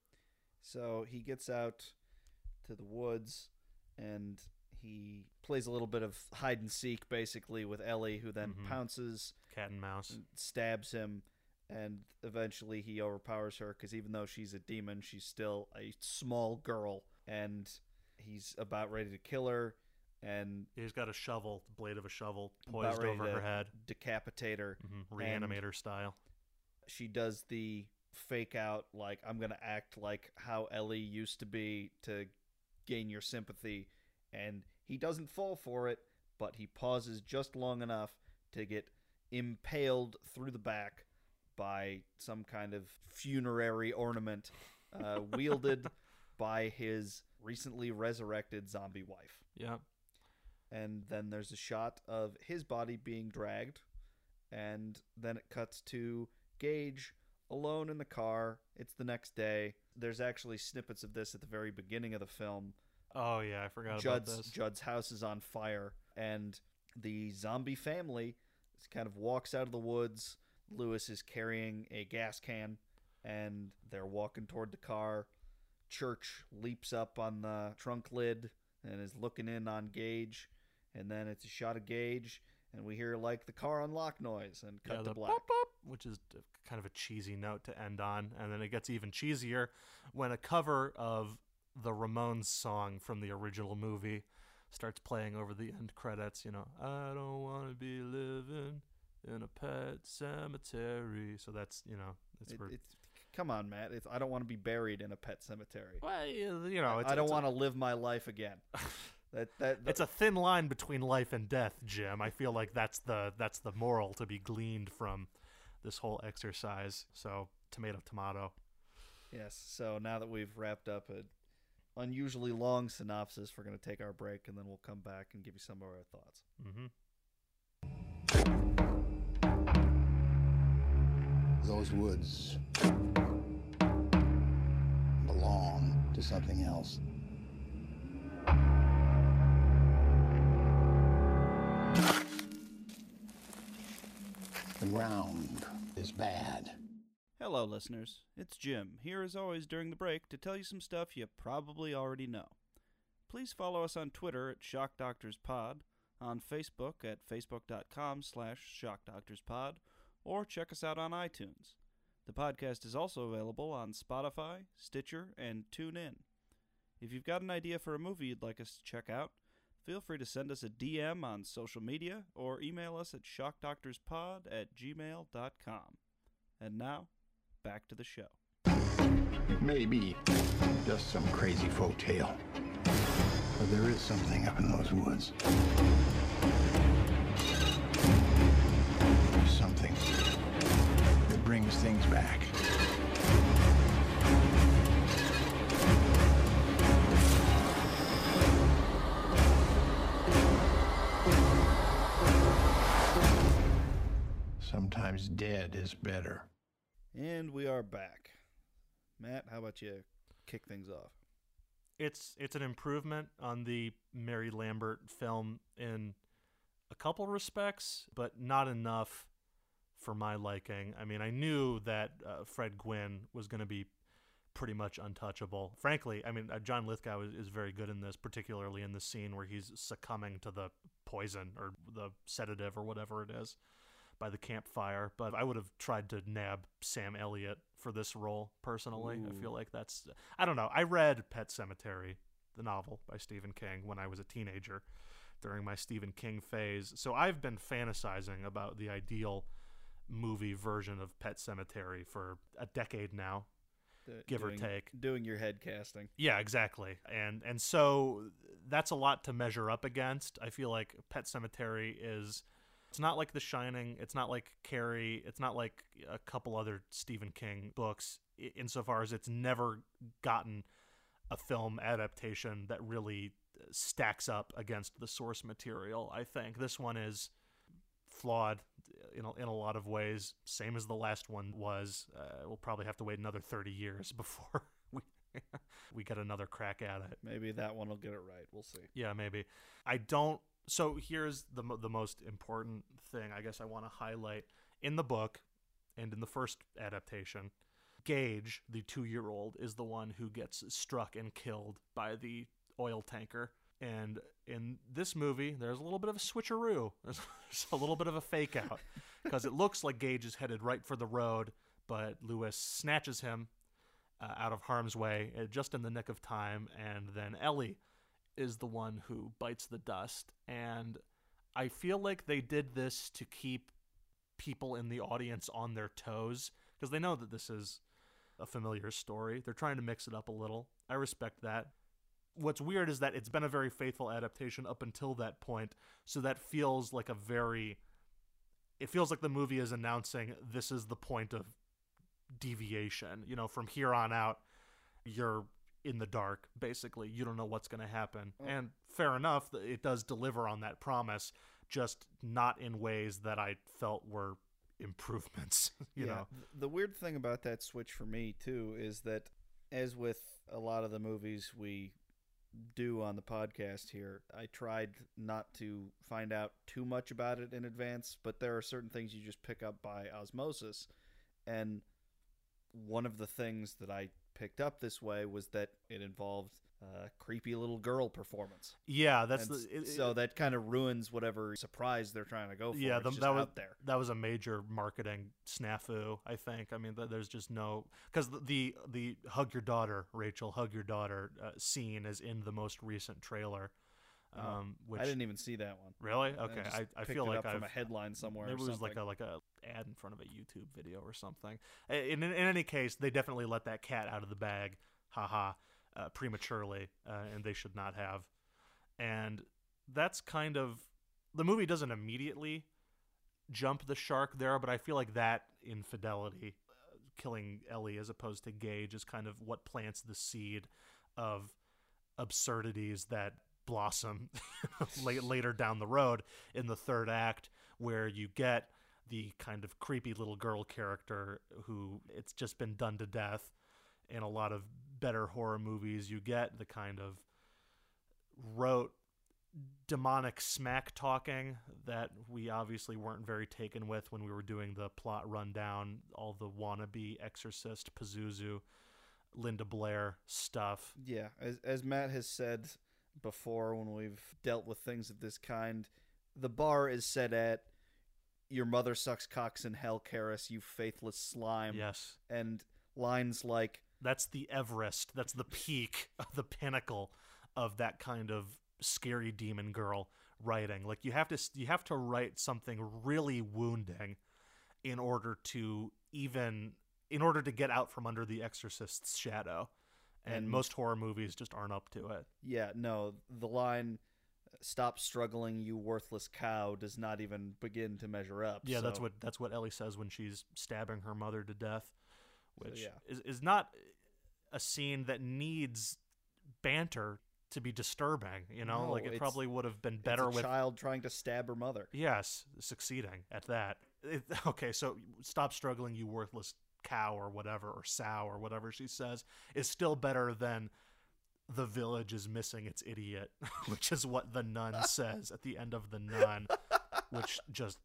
So he gets out to the woods and he plays a little bit of hide and seek, basically, with Ellie, who then pounces, cat and mouse, and stabs him, and eventually he overpowers her because even though she's a demon, she's still a small girl, and he's about ready to kill her, and he's got a shovel, the blade of a shovel, poised over her head, decapitate her, Reanimator style. She does the fake out, I'm gonna act like how Ellie used to be to gain your sympathy. And he doesn't fall for it, but he pauses just long enough to get impaled through the back by some kind of funerary ornament wielded by his recently resurrected zombie wife. Yeah. And then there's a shot of his body being dragged, and then it cuts to Gage alone in the car. It's the next day. There's actually snippets of this at the very beginning of the film. Oh, yeah, I forgot about this. Judd's house is on fire, and the zombie family kind of walks out of the woods. Lewis is carrying a gas can, and they're walking toward the car. Church leaps up on the trunk lid and is looking in on Gage, and then it's a shot of Gage, and we hear, the car unlock noise, and cut to black. Pop, pop, which is kind of a cheesy note to end on, and then it gets even cheesier when a cover of the Ramones song from the original movie starts playing over the end credits. I don't want to be living in a pet cemetery. So that's come on, Matt. I don't want to be buried in a pet cemetery. Well, I don't want to live my life again. It's a thin line between life and death, Jim. I feel like that's the moral to be gleaned from this whole exercise. So tomato, tomato. Yes. So now that we've wrapped up a unusually long synopsis, we're going to take our break, and then we'll come back and give you some of our thoughts. Those woods belong to something else. The ground is bad. Hello, listeners. It's Jim, here as always during the break to tell you some stuff you probably already know. Please follow us on Twitter at Shock Doctors Pod, on Facebook at facebook.com/ShockDoctorsPod, or check us out on iTunes. The podcast is also available on Spotify, Stitcher, and TuneIn. If you've got an idea for a movie you'd like us to check out, feel free to send us a DM on social media or email us at shockdoctorspod@gmail.com. And now, back to the show. It may be just some crazy folk tale, but there is something up in those woods. There's something that brings things back. Sometimes dead is better. And we are back. Matt, how about you kick things off? It's an improvement on the Mary Lambert film in a couple respects, but not enough for my liking. I mean, I knew that Fred Gwynne was going to be pretty much untouchable. Frankly, I mean, John Lithgow is very good in this, particularly in the scene where he's succumbing to the poison or the sedative or whatever it is by the campfire. But I would have tried to nab Sam Elliott for this role, personally. Ooh. I feel like that's... I don't know. I read Pet Sematary, the novel by Stephen King, when I was a teenager during my Stephen King phase. So I've been fantasizing about the ideal movie version of Pet Sematary for a decade now, give or take. Doing your head casting. Yeah, exactly. And so that's a lot to measure up against. I feel like Pet Sematary is... It's not like The Shining. It's not like Carrie. It's not like a couple other Stephen King books, insofar as it's never gotten a film adaptation that really stacks up against the source material, I think. This one is flawed in a lot of ways, same as the last one was. We'll probably have to wait another 30 years before we get another crack at it. Maybe that one will get it right. We'll see. Yeah, maybe. So here's the most important thing I guess I want to highlight. In the book and in the first adaptation, Gage, the 2-year-old, is the one who gets struck and killed by the oil tanker. And in this movie, there's a little bit of a switcheroo. There's a little bit of a fake out because it looks like Gage is headed right for the road, but Lewis snatches him out of harm's way just in the nick of time, and then Ellie is the one who bites the dust. And I feel like they did this to keep people in the audience on their toes because they know that this is a familiar story. They're trying to mix it up a little. I respect that. What's weird is that it's been a very faithful adaptation up until that point, so that feels like it feels like the movie is announcing this is the point of deviation. You know, from here on out, you're in the dark, basically. You don't know what's going to happen. And fair enough, it does deliver on that promise, just not in ways that I felt were improvements. You know, the weird thing about that switch for me too is that, as with a lot of the movies we do on the podcast here, I tried not to find out too much about it in advance, but there are certain things you just pick up by osmosis. And one of the things that I picked up this way was that it involved a creepy little girl performance. Yeah, so that kind of ruins whatever surprise they're trying to go for. Yeah, out there. That was a major marketing snafu, I think. I mean, there's just no... Because the hug your daughter, Rachel, hug your daughter scene is in the most recent trailer. Which, I didn't even see that one. Really? Okay. I feel like from a headline somewhere. Maybe it was like a ad in front of a YouTube video or something. In any case, they definitely let that cat out of the bag, prematurely, and they should not have. And that's kind of... The movie doesn't immediately jump the shark there, but I feel like that infidelity, killing Ellie as opposed to Gage, is kind of what plants the seed of absurdities that blossom later down the road in the third act, where you get the kind of creepy little girl character who it's just been done to death. In a lot of better horror movies, you get the kind of rote demonic smack talking that we obviously weren't very taken with when we were doing the plot rundown, all the wannabe Exorcist, Pazuzu, Linda Blair stuff. Yeah, as Matt has said before when we've dealt with things of this kind, the bar is set at your mother sucks cocks in hell, Karis, you faithless slime. Yes. And lines like, that's the Everest. That's the peak, the pinnacle of that kind of scary demon girl writing. Like you have to write something really wounding in order to get out from under the Exorcist's shadow. And most horror movies just aren't up to it. Yeah, no, the line, "Stop struggling, you worthless cow," does not even begin to measure up. Yeah, so. that's what Ellie says when she's stabbing her mother to death, which So, yeah. is not a scene that needs banter to be disturbing. No, like it probably would have been better with with a child trying to stab her mother. Yes, succeeding at that. Okay, so stop struggling, you worthless cow, or whatever, or sow, or whatever she says, is still better than the village is missing its idiot, which is what the nun says at the end of The Nun, which just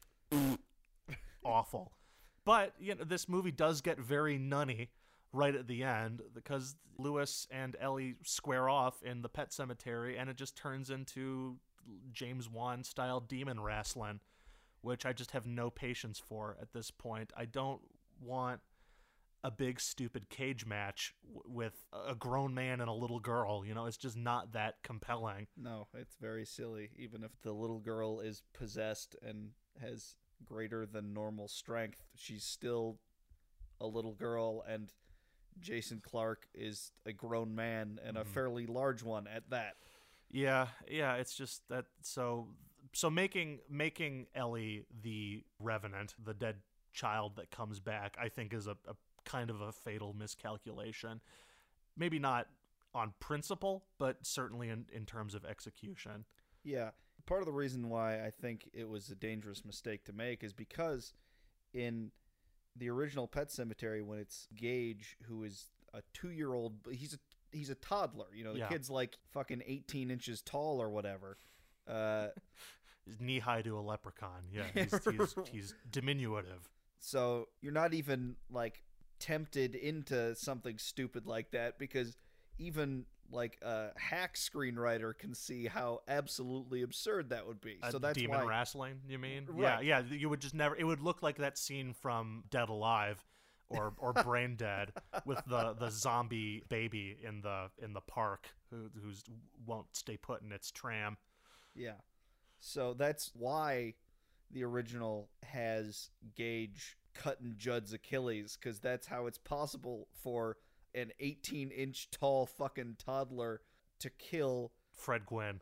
awful. But this movie does get very nunny right at the end, because Lewis and Ellie square off in the pet cemetery, and it just turns into James Wan style demon wrestling, which I just have no patience for at this point. I don't want a big stupid cage match with a grown man and a little girl. It's just not that compelling. No, it's very silly. Even if the little girl is possessed and has greater than normal strength, she's still a little girl, and Jason Clarke is a grown man, and a fairly large one at that. Yeah, it's just that so making Ellie the revenant, the dead child that comes back, I think is a kind of a fatal miscalculation. Maybe not on principle, but certainly in terms of execution. Yeah. Part of the reason why I think it was a dangerous mistake to make is because in the original Pet Sematary, when it's Gage, who is a 2-year-old, he's a toddler. The kid's like fucking 18 inches tall or whatever. He's knee high to a leprechaun. Yeah, he's diminutive. So you're not even like tempted into something stupid like that, because even like a hack screenwriter can see how absolutely absurd that would be. So that's demon why wrestling, you mean? Right. Yeah. You would just never. It would look like that scene from Dead Alive, or Brain Dead, with the zombie baby in the park who's won't stay put in its tram. Yeah. So that's why the original has Gage cutting Judd's Achilles, because that's how it's possible for an 18-inch tall fucking toddler to kill Fred Gwynn.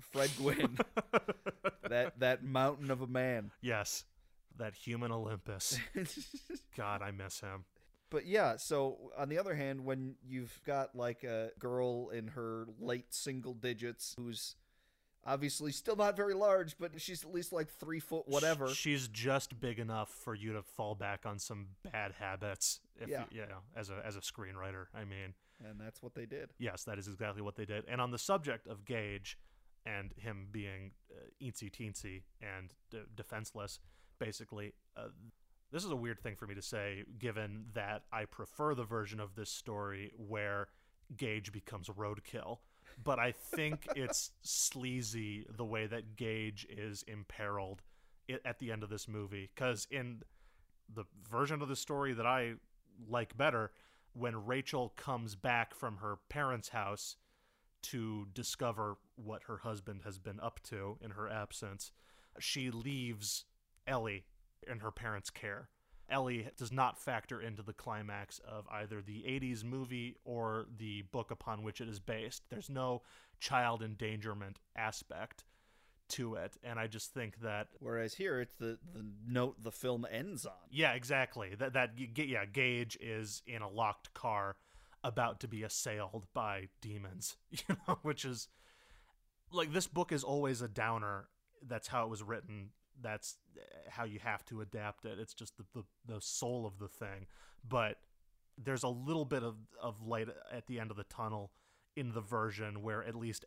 that mountain of a man. Yes, that human Olympus. God, I miss him. But yeah, so on the other hand, when you've got like a girl in her late single digits who's obviously still not very large, but she's at least like 3 foot whatever. She's just big enough for you to fall back on some bad habits. As a screenwriter, I mean. And that's what they did. Yes, that is exactly what they did. And on the subject of Gage and him being eensy teensy and defenseless, basically, this is a weird thing for me to say, given that I prefer the version of this story where Gage becomes roadkill. But I think it's sleazy the way that Gage is imperiled at the end of this movie. Because in the version of the story that I like better, when Rachel comes back from her parents' house to discover what her husband has been up to in her absence, she leaves Ellie in her parents' care. Ellie does not factor into the climax of either the 80s movie or the book upon which it is based. There's no child endangerment aspect to it, and I just think that... Whereas here, it's the note the film ends on. Yeah, exactly. Gage is in a locked car about to be assailed by demons, which is... Like, this book is always a downer. That's how it was written. That's how you have to adapt it. It's just the soul of the thing. But there's a little bit of light at the end of the tunnel in the version where at least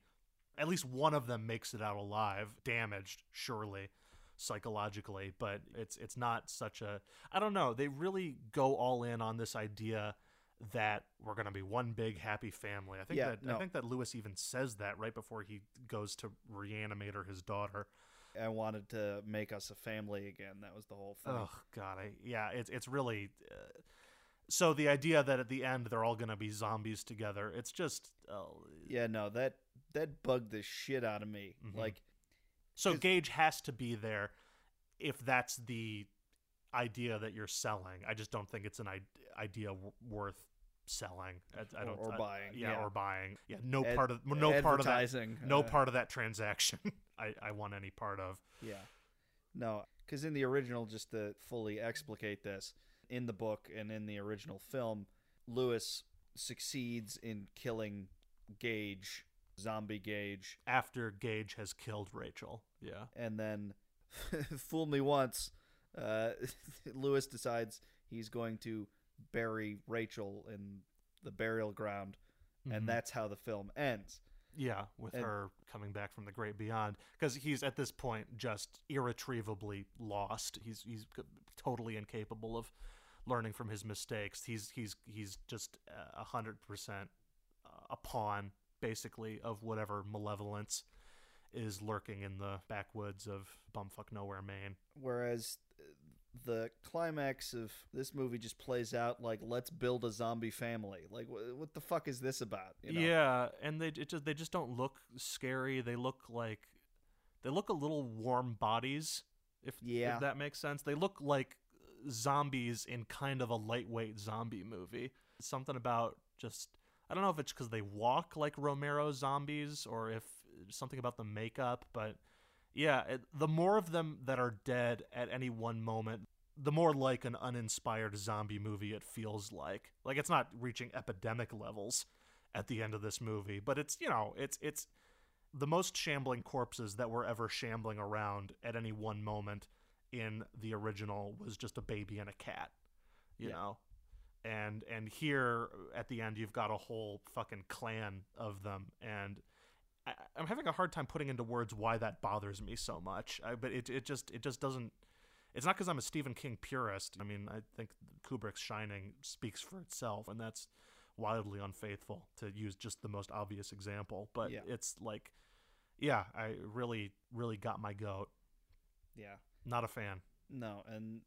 one of them makes it out alive, damaged, surely, psychologically. But it's not such a... I don't know. They really go all in on this idea that we're going to be one big happy family. I think that Lewis even says that right before he goes to reanimate his daughter. I wanted to make us a family again. That was the whole thing. Oh God, it's really. So the idea that at the end they're all gonna be zombies together, it's just. Yeah, no, that bugged the shit out of me. Mm-hmm. Like, so Gage has to be there if that's the idea that you're selling. I just don't think it's an idea worth selling. I don't or buying. Yeah, or buying. Yeah, no Ad- part of advertising, that. No part of that transaction. I want any part of. Yeah, no, because in the original, just to fully explicate this, in the book and in the original film, Lewis succeeds in killing Gage, zombie Gage, after Gage has killed Rachel. Yeah, and then fool me once, Lewis decides he's going to bury Rachel in the burial ground, and that's how the film ends. Yeah, with her coming back from the great beyond, because he's at this point just irretrievably lost. He's totally incapable of learning from his mistakes. He's just 100% a pawn, basically, of whatever malevolence is lurking in the backwoods of bumfuck nowhere, Maine. Whereas the climax of this movie just plays out like, let's build a zombie family. Like, what the fuck is this about? You know? Yeah, and they just don't look scary. They look a little warm bodies, if that makes sense. They look like zombies in kind of a lightweight zombie movie. Something about just, I don't know if it's because they walk like Romero zombies or if something about the makeup, but yeah, the more of them that are dead at any one moment, the more like an uninspired zombie movie it feels like. Like, it's not reaching epidemic levels at the end of this movie, but it's, it's the most shambling corpses that were ever shambling around at any one moment in the original was just a baby and a cat, you know? And here at the end, you've got a whole fucking clan of them, and I'm having a hard time putting into words why that bothers me so much. But it just doesn't. It's not because I'm a Stephen King purist. I mean, I think Kubrick's Shining speaks for itself, and that's wildly unfaithful, to use just the most obvious example. But it's like, yeah, I really, really got my goat. Yeah, not a fan. No, and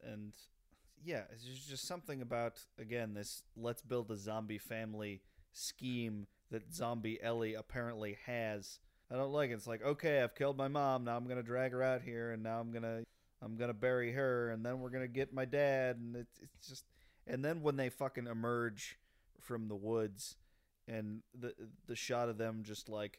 yeah, there's just something about, again, this let's build a zombie family scheme that Zombie Ellie apparently has. I don't like it. It's like, okay, I've killed my mom, now I'm gonna drag her out here, and now I'm gonna bury her, and then we're gonna get my dad, and it's just, and then when they fucking emerge from the woods, and the shot of them just like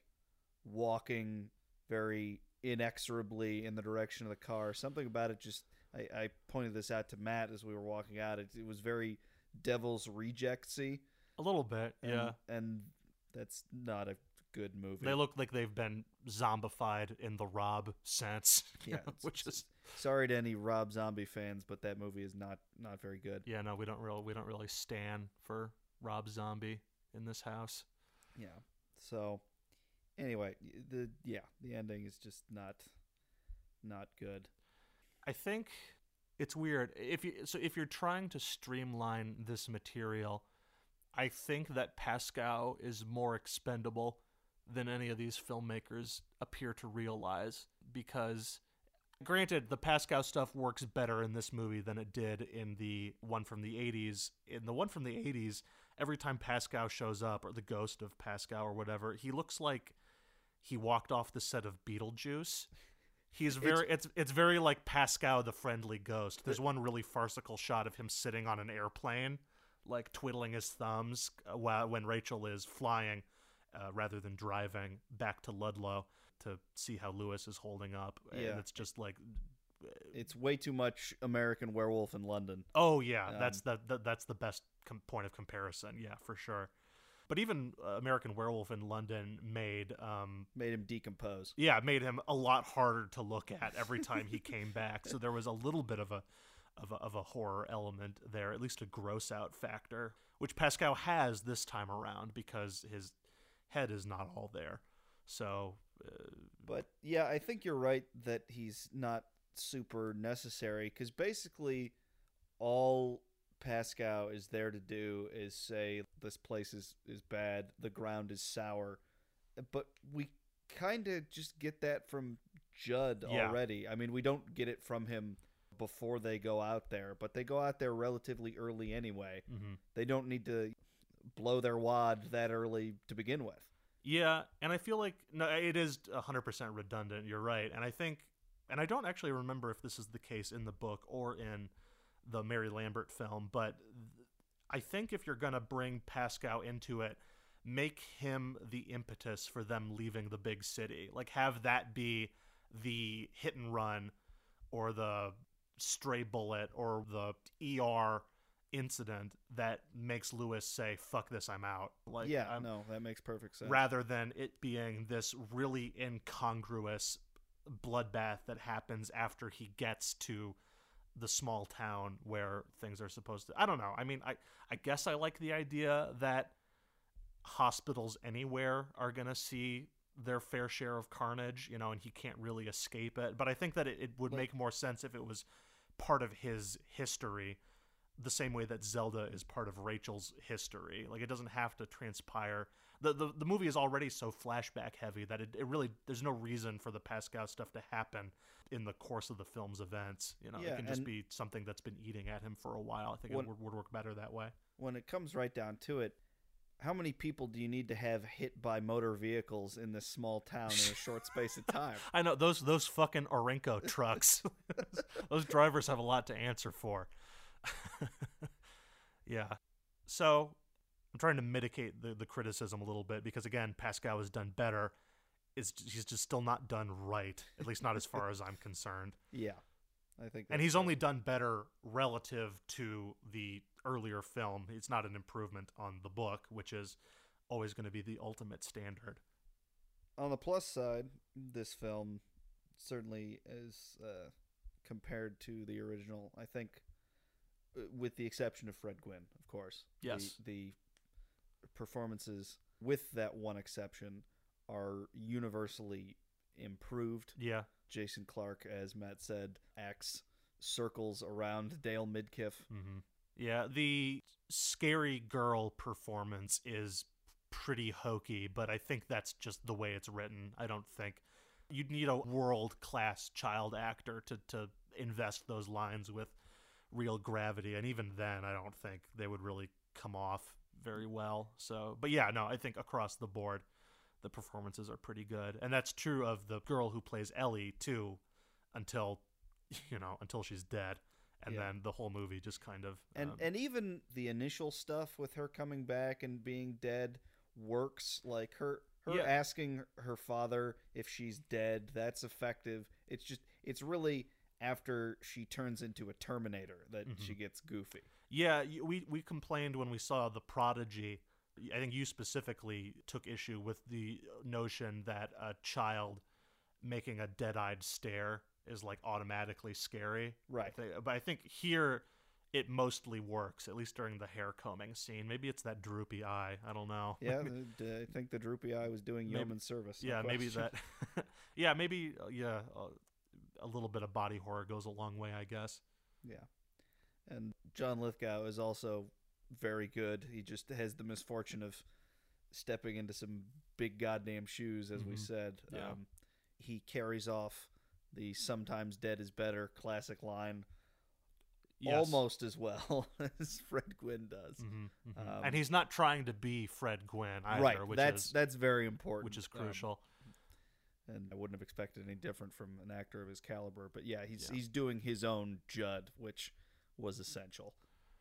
walking very inexorably in the direction of the car, something about it just, I pointed this out to Matt as we were walking out. It was very Devil's Rejects-y. A little bit, yeah. And that's not a good movie. They look like they've been zombified in the Rob sense. Yeah, which is, sorry to any Rob Zombie fans, but that movie is not very good. Yeah, no, we don't really stand for Rob Zombie in this house. Yeah. So anyway, the ending is just not good. I think it's weird if you're trying to streamline this material, I think that Pascow is more expendable than any of these filmmakers appear to realize, because granted, the Pascow stuff works better in this movie than it did in the one from the 80s. In the one from the 80s, every time Pascow shows up, or the ghost of Pascow or whatever, he looks like he walked off the set of Beetlejuice. He's very it's very like Pascow the Friendly Ghost. There's one really farcical shot of him sitting on an airplane, like twiddling his thumbs when Rachel is flying rather than driving back to Ludlow to see how Lewis is holding up. Yeah. And it's just like, it's way too much American Werewolf in London. Oh yeah, that's the best point of comparison. Yeah, for sure. But even American Werewolf in London made him decompose. Yeah, made him a lot harder to look at every time he came back. So there was a little bit of a horror element there, at least a gross out factor, which Pascow has this time around because his head is not all there. So, but yeah, I think you're right that he's not super necessary, because basically all Pascow is there to do is say this place is bad, the ground is sour, but we kind of just get that from Judd Yeah. already. I mean, we don't get it from him before they go out there, but they go out there relatively early anyway. Mm-hmm. They don't need to blow their wad that early to begin with. Yeah, and I feel like no, it is 100% redundant. You're right, and I think, and I don't actually remember if this is the case in the book or in the Mary Lambert film, but I think if you're gonna bring Pascal into it, make him the impetus for them leaving the big city. Like, have that be the hit and run, or the stray bullet, or the ER incident that makes Lewis say, "Fuck this, I'm out." Like, Yeah, no, that makes perfect sense. rather than it being this really incongruous bloodbath that happens after he gets to the small town where things are supposed to. I don't know. I mean, I guess I like the idea that hospitals anywhere are going to see their fair share of carnage, you know, and he can't really escape it. But I think that it would make more sense if it was part of his history, the same way that Zelda is part of Rachel's history. Like, it doesn't have to transpire. The movie is already so flashback heavy that it really, there's no reason for the Pascal stuff to happen in the course of the film's events. You know, Yeah, it can just and- be something that's been eating at him for a while. I think it would work better that way. When it comes right down to it, how many people do you need to have hit by motor vehicles in this small town in a short space of time? I know those fucking Orenco trucks. Those drivers have a lot to answer for. Yeah. So I'm trying to mitigate the criticism a little bit because, again, Pascal has done better. He's just still not done right, at least not as far as I'm concerned. Yeah, I think. And that's he's fair. only done better relative to the earlier film. It's not an improvement on the book, which is always going to be the ultimate standard. On the plus side, this film certainly is compared to the original. I think, with the exception of Fred Gwynne, of course. Yes. The performances, with that one exception, are universally improved. Yeah. Jason Clarke, as Matt said, acts circles around Dale Midkiff. Mm-hmm. Yeah, the scary girl performance is pretty hokey, but I think that's just the way it's written. I don't think you'd need a world-class child actor to invest those lines with real gravity, and even then I don't think they would really come off very well. So, but yeah, no, I think across the board the performances are pretty good, and that's true of the girl who plays Ellie too, until she's dead. And Yeah. then the whole movie just kind of And even the initial stuff with her coming back and being dead works. Like her Yeah. asking her father if she's dead, that's effective. It's really after she turns into a Terminator that she gets goofy. Yeah, we complained when we saw The Prodigy. I think you specifically took issue with the notion that a child making a dead-eyed stare is like automatically scary. Right. But I think here it mostly works, at least during the hair combing scene. Maybe it's that droopy eye. I don't know. Yeah, I think the droopy eye was doing Maybe- yeoman service. no Yeah, maybe question. that. Yeah, maybe. Yeah, a little bit of body horror goes a long way, I guess. Yeah. And John Lithgow is also very good. He just has the misfortune of stepping into some big goddamn shoes, as we Mhm. said. Yeah. He carries off the "sometimes dead is better" classic line Yes. almost as well as Fred Gwynne does. Mhm, mhm. Um, And he's not trying to be Fred Gwynne either, Right. which That's very important. is crucial. And I wouldn't have expected any different from an actor of his caliber. But yeah, he's Yeah. he's doing his own Judd, which was essential.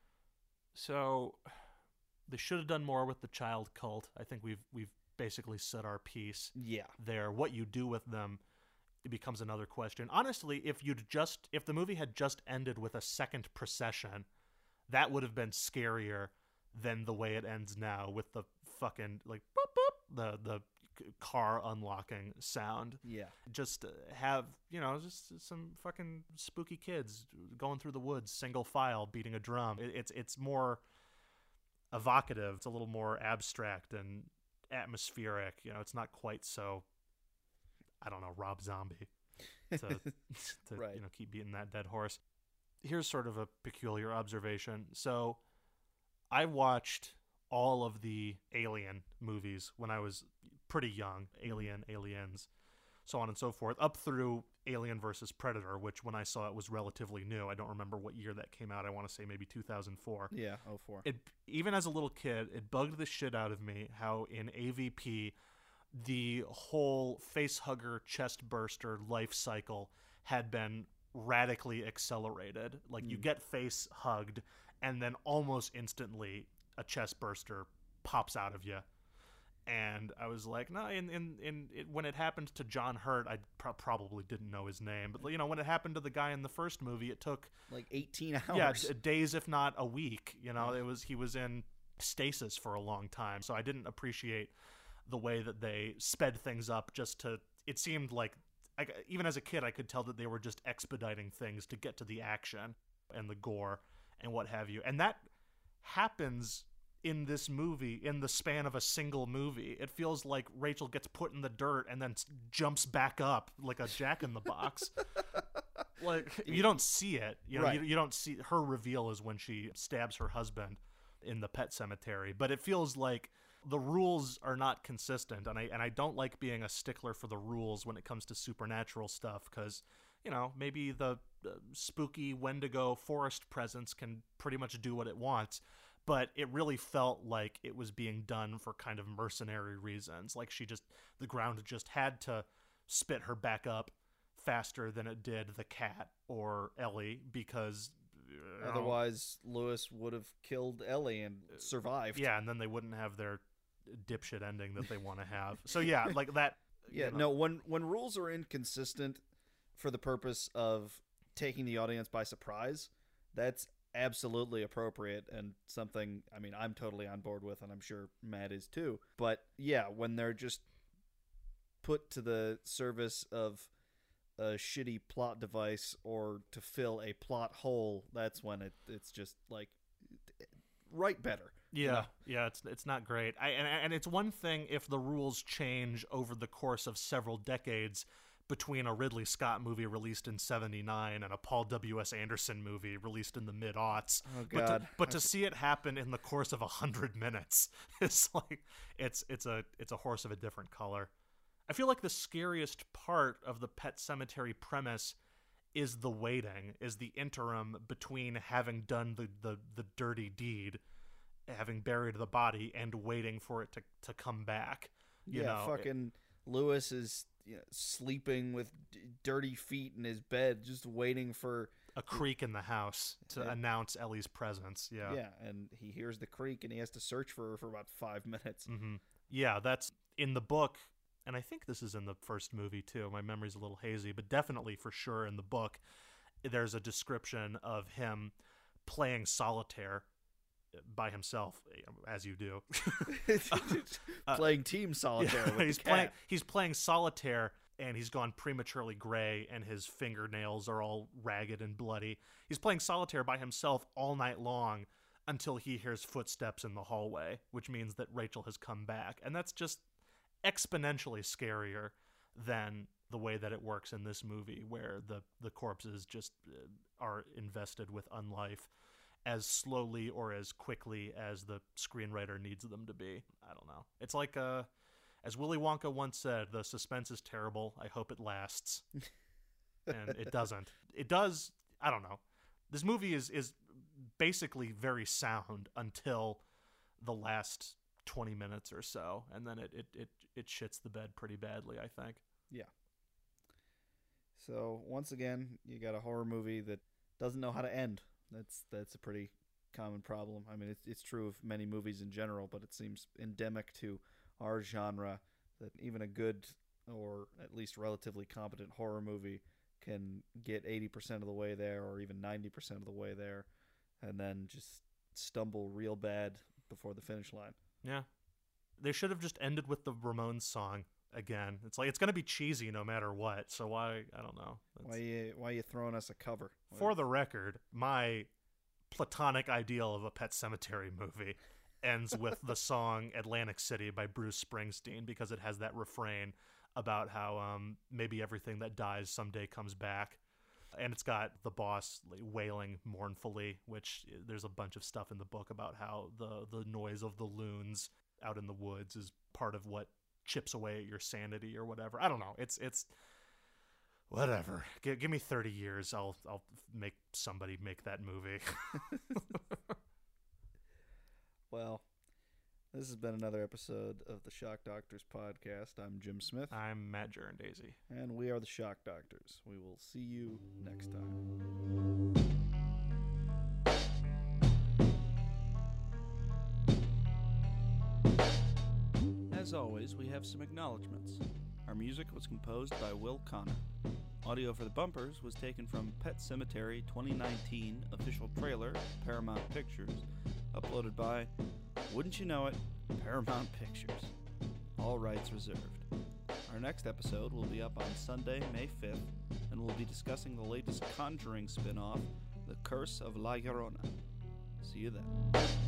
So they should have done more with the child cult. I think we've basically said our piece Yeah. there. What you do with them, it becomes another question. Honestly, if the movie had just ended with a second procession, that would have been scarier than the way it ends now with the fucking like boop boop, the car unlocking sound. Yeah. Just have, just some fucking spooky kids going through the woods, single file, beating a drum. It's more evocative. It's a little more abstract and atmospheric. It's not quite so, I don't know, Rob Zombie to Right. keep beating that dead horse. Here's sort of a peculiar observation. So I watched all of the Alien movies when I was pretty young. Aliens. so on and so forth, up through Alien versus Predator, which when I saw it was relatively new. I don't remember what year that came out. I want to say maybe 2004. Yeah, 04. It, even as a little kid, it bugged the shit out of me how in AVP the whole face hugger, chest burster life cycle had been radically accelerated. Like you get face hugged, and then almost instantly a chest burster pops out of you. And I was like, no. When it happened to John Hurt, I probably didn't know his name, but when it happened to the guy in the first movie, it took like 18 hours. Yeah, days if not a week. He was in stasis for a long time, so I didn't appreciate the way that they sped things up. It seemed like, even as a kid, I could tell that they were just expediting things to get to the action and the gore and what have you, and that happens in this movie in the span of a single movie. It feels like Rachel gets put in the dirt and then jumps back up like a jack-in-the-box. Like, you don't see it. Right. You don't see her reveal is when she stabs her husband in the pet cemetery. But it feels like the rules are not consistent, and I don't like being a stickler for the rules when it comes to supernatural stuff, because maybe the spooky Wendigo forest presence can pretty much do what it wants. But it really felt like it was being done for kind of mercenary reasons. Like the ground just had to spit her back up faster than it did the cat or Ellie, because otherwise Lewis would have killed Ellie and survived. Yeah, and then they wouldn't have their dipshit ending that they want to have. So yeah, like that. Yeah, no, when rules are inconsistent for the purpose of taking the audience by surprise, that's absolutely appropriate and something, I'm totally on board with, and I'm sure Matt is too. But yeah, when they're just put to the service of a shitty plot device or to fill a plot hole, that's when it's just like, write better. Yeah, yeah, it's not great. And it's one thing if the rules change over the course of several decades between a Ridley Scott movie released in '79 and a Paul W.S. Anderson movie released in the mid-aughts. Oh, God. But to see it happen in the course of 100 minutes, it's like it's a horse of a different color. I feel like the scariest part of the Pet Sematary premise is the waiting, is the interim between having done the dirty deed, having buried the body, and waiting for it to come back. Fucking Lewis is sleeping with dirty feet in his bed, just waiting for a creak in the house to announce Ellie's presence. Yeah, and he hears the creak and he has to search for her for about 5 minutes. Mm-hmm. Yeah, that's in the book, and I think this is in the first movie too. My memory's a little hazy, but definitely for sure in the book, there's a description of him playing solitaire by himself, as you do. Playing team solitaire with the cat. He's playing solitaire, and he's gone prematurely gray, and his fingernails are all ragged and bloody. He's playing solitaire by himself all night long until he hears footsteps in the hallway, which means that Rachel has come back. And that's just exponentially scarier than the way that it works in this movie, where the corpses just are invested with unlife as slowly or as quickly as the screenwriter needs them to be. I don't know. It's like, as Willy Wonka once said, the suspense is terrible. I hope it lasts. And it doesn't. It does. I don't know. This movie is basically very sound until the last 20 minutes or so, and then it shits the bed pretty badly, I think. Yeah. So once again, you got a horror movie that doesn't know how to end. That's a pretty common problem. It's true of many movies in general, but it seems endemic to our genre that even a good or at least relatively competent horror movie can get 80% of the way there or even 90% of the way there and then just stumble real bad before the finish line. Yeah. They should have just ended with the Ramones song again. It's like, it's going to be cheesy no matter what, so why, I don't know. Why are you throwing us a cover? For the record, my platonic ideal of a Pet Sematary movie ends with the song Atlantic City by Bruce Springsteen, because it has that refrain about how maybe everything that dies someday comes back. And it's got the boss wailing mournfully, which there's a bunch of stuff in the book about how the noise of the loons out in the woods is part of what chips away at your sanity or whatever. I don't know. It's whatever. Give me 30 years. I'll make somebody make that movie. Well, this has been another episode of the Shock Doctors podcast. I'm Jim Smith. I'm Matt Daisy. And we are the Shock Doctors. We will see you next time. As always, we have some acknowledgments. Our music was composed by Will Connor. Audio for the bumpers was taken from Pet Sematary 2019 official trailer, Paramount Pictures, uploaded by, wouldn't you know it, Paramount Pictures. All rights reserved. Our next episode will be up on Sunday, May 5th, and we'll be discussing the latest Conjuring spin-off, The Curse of La Llorona. See you then.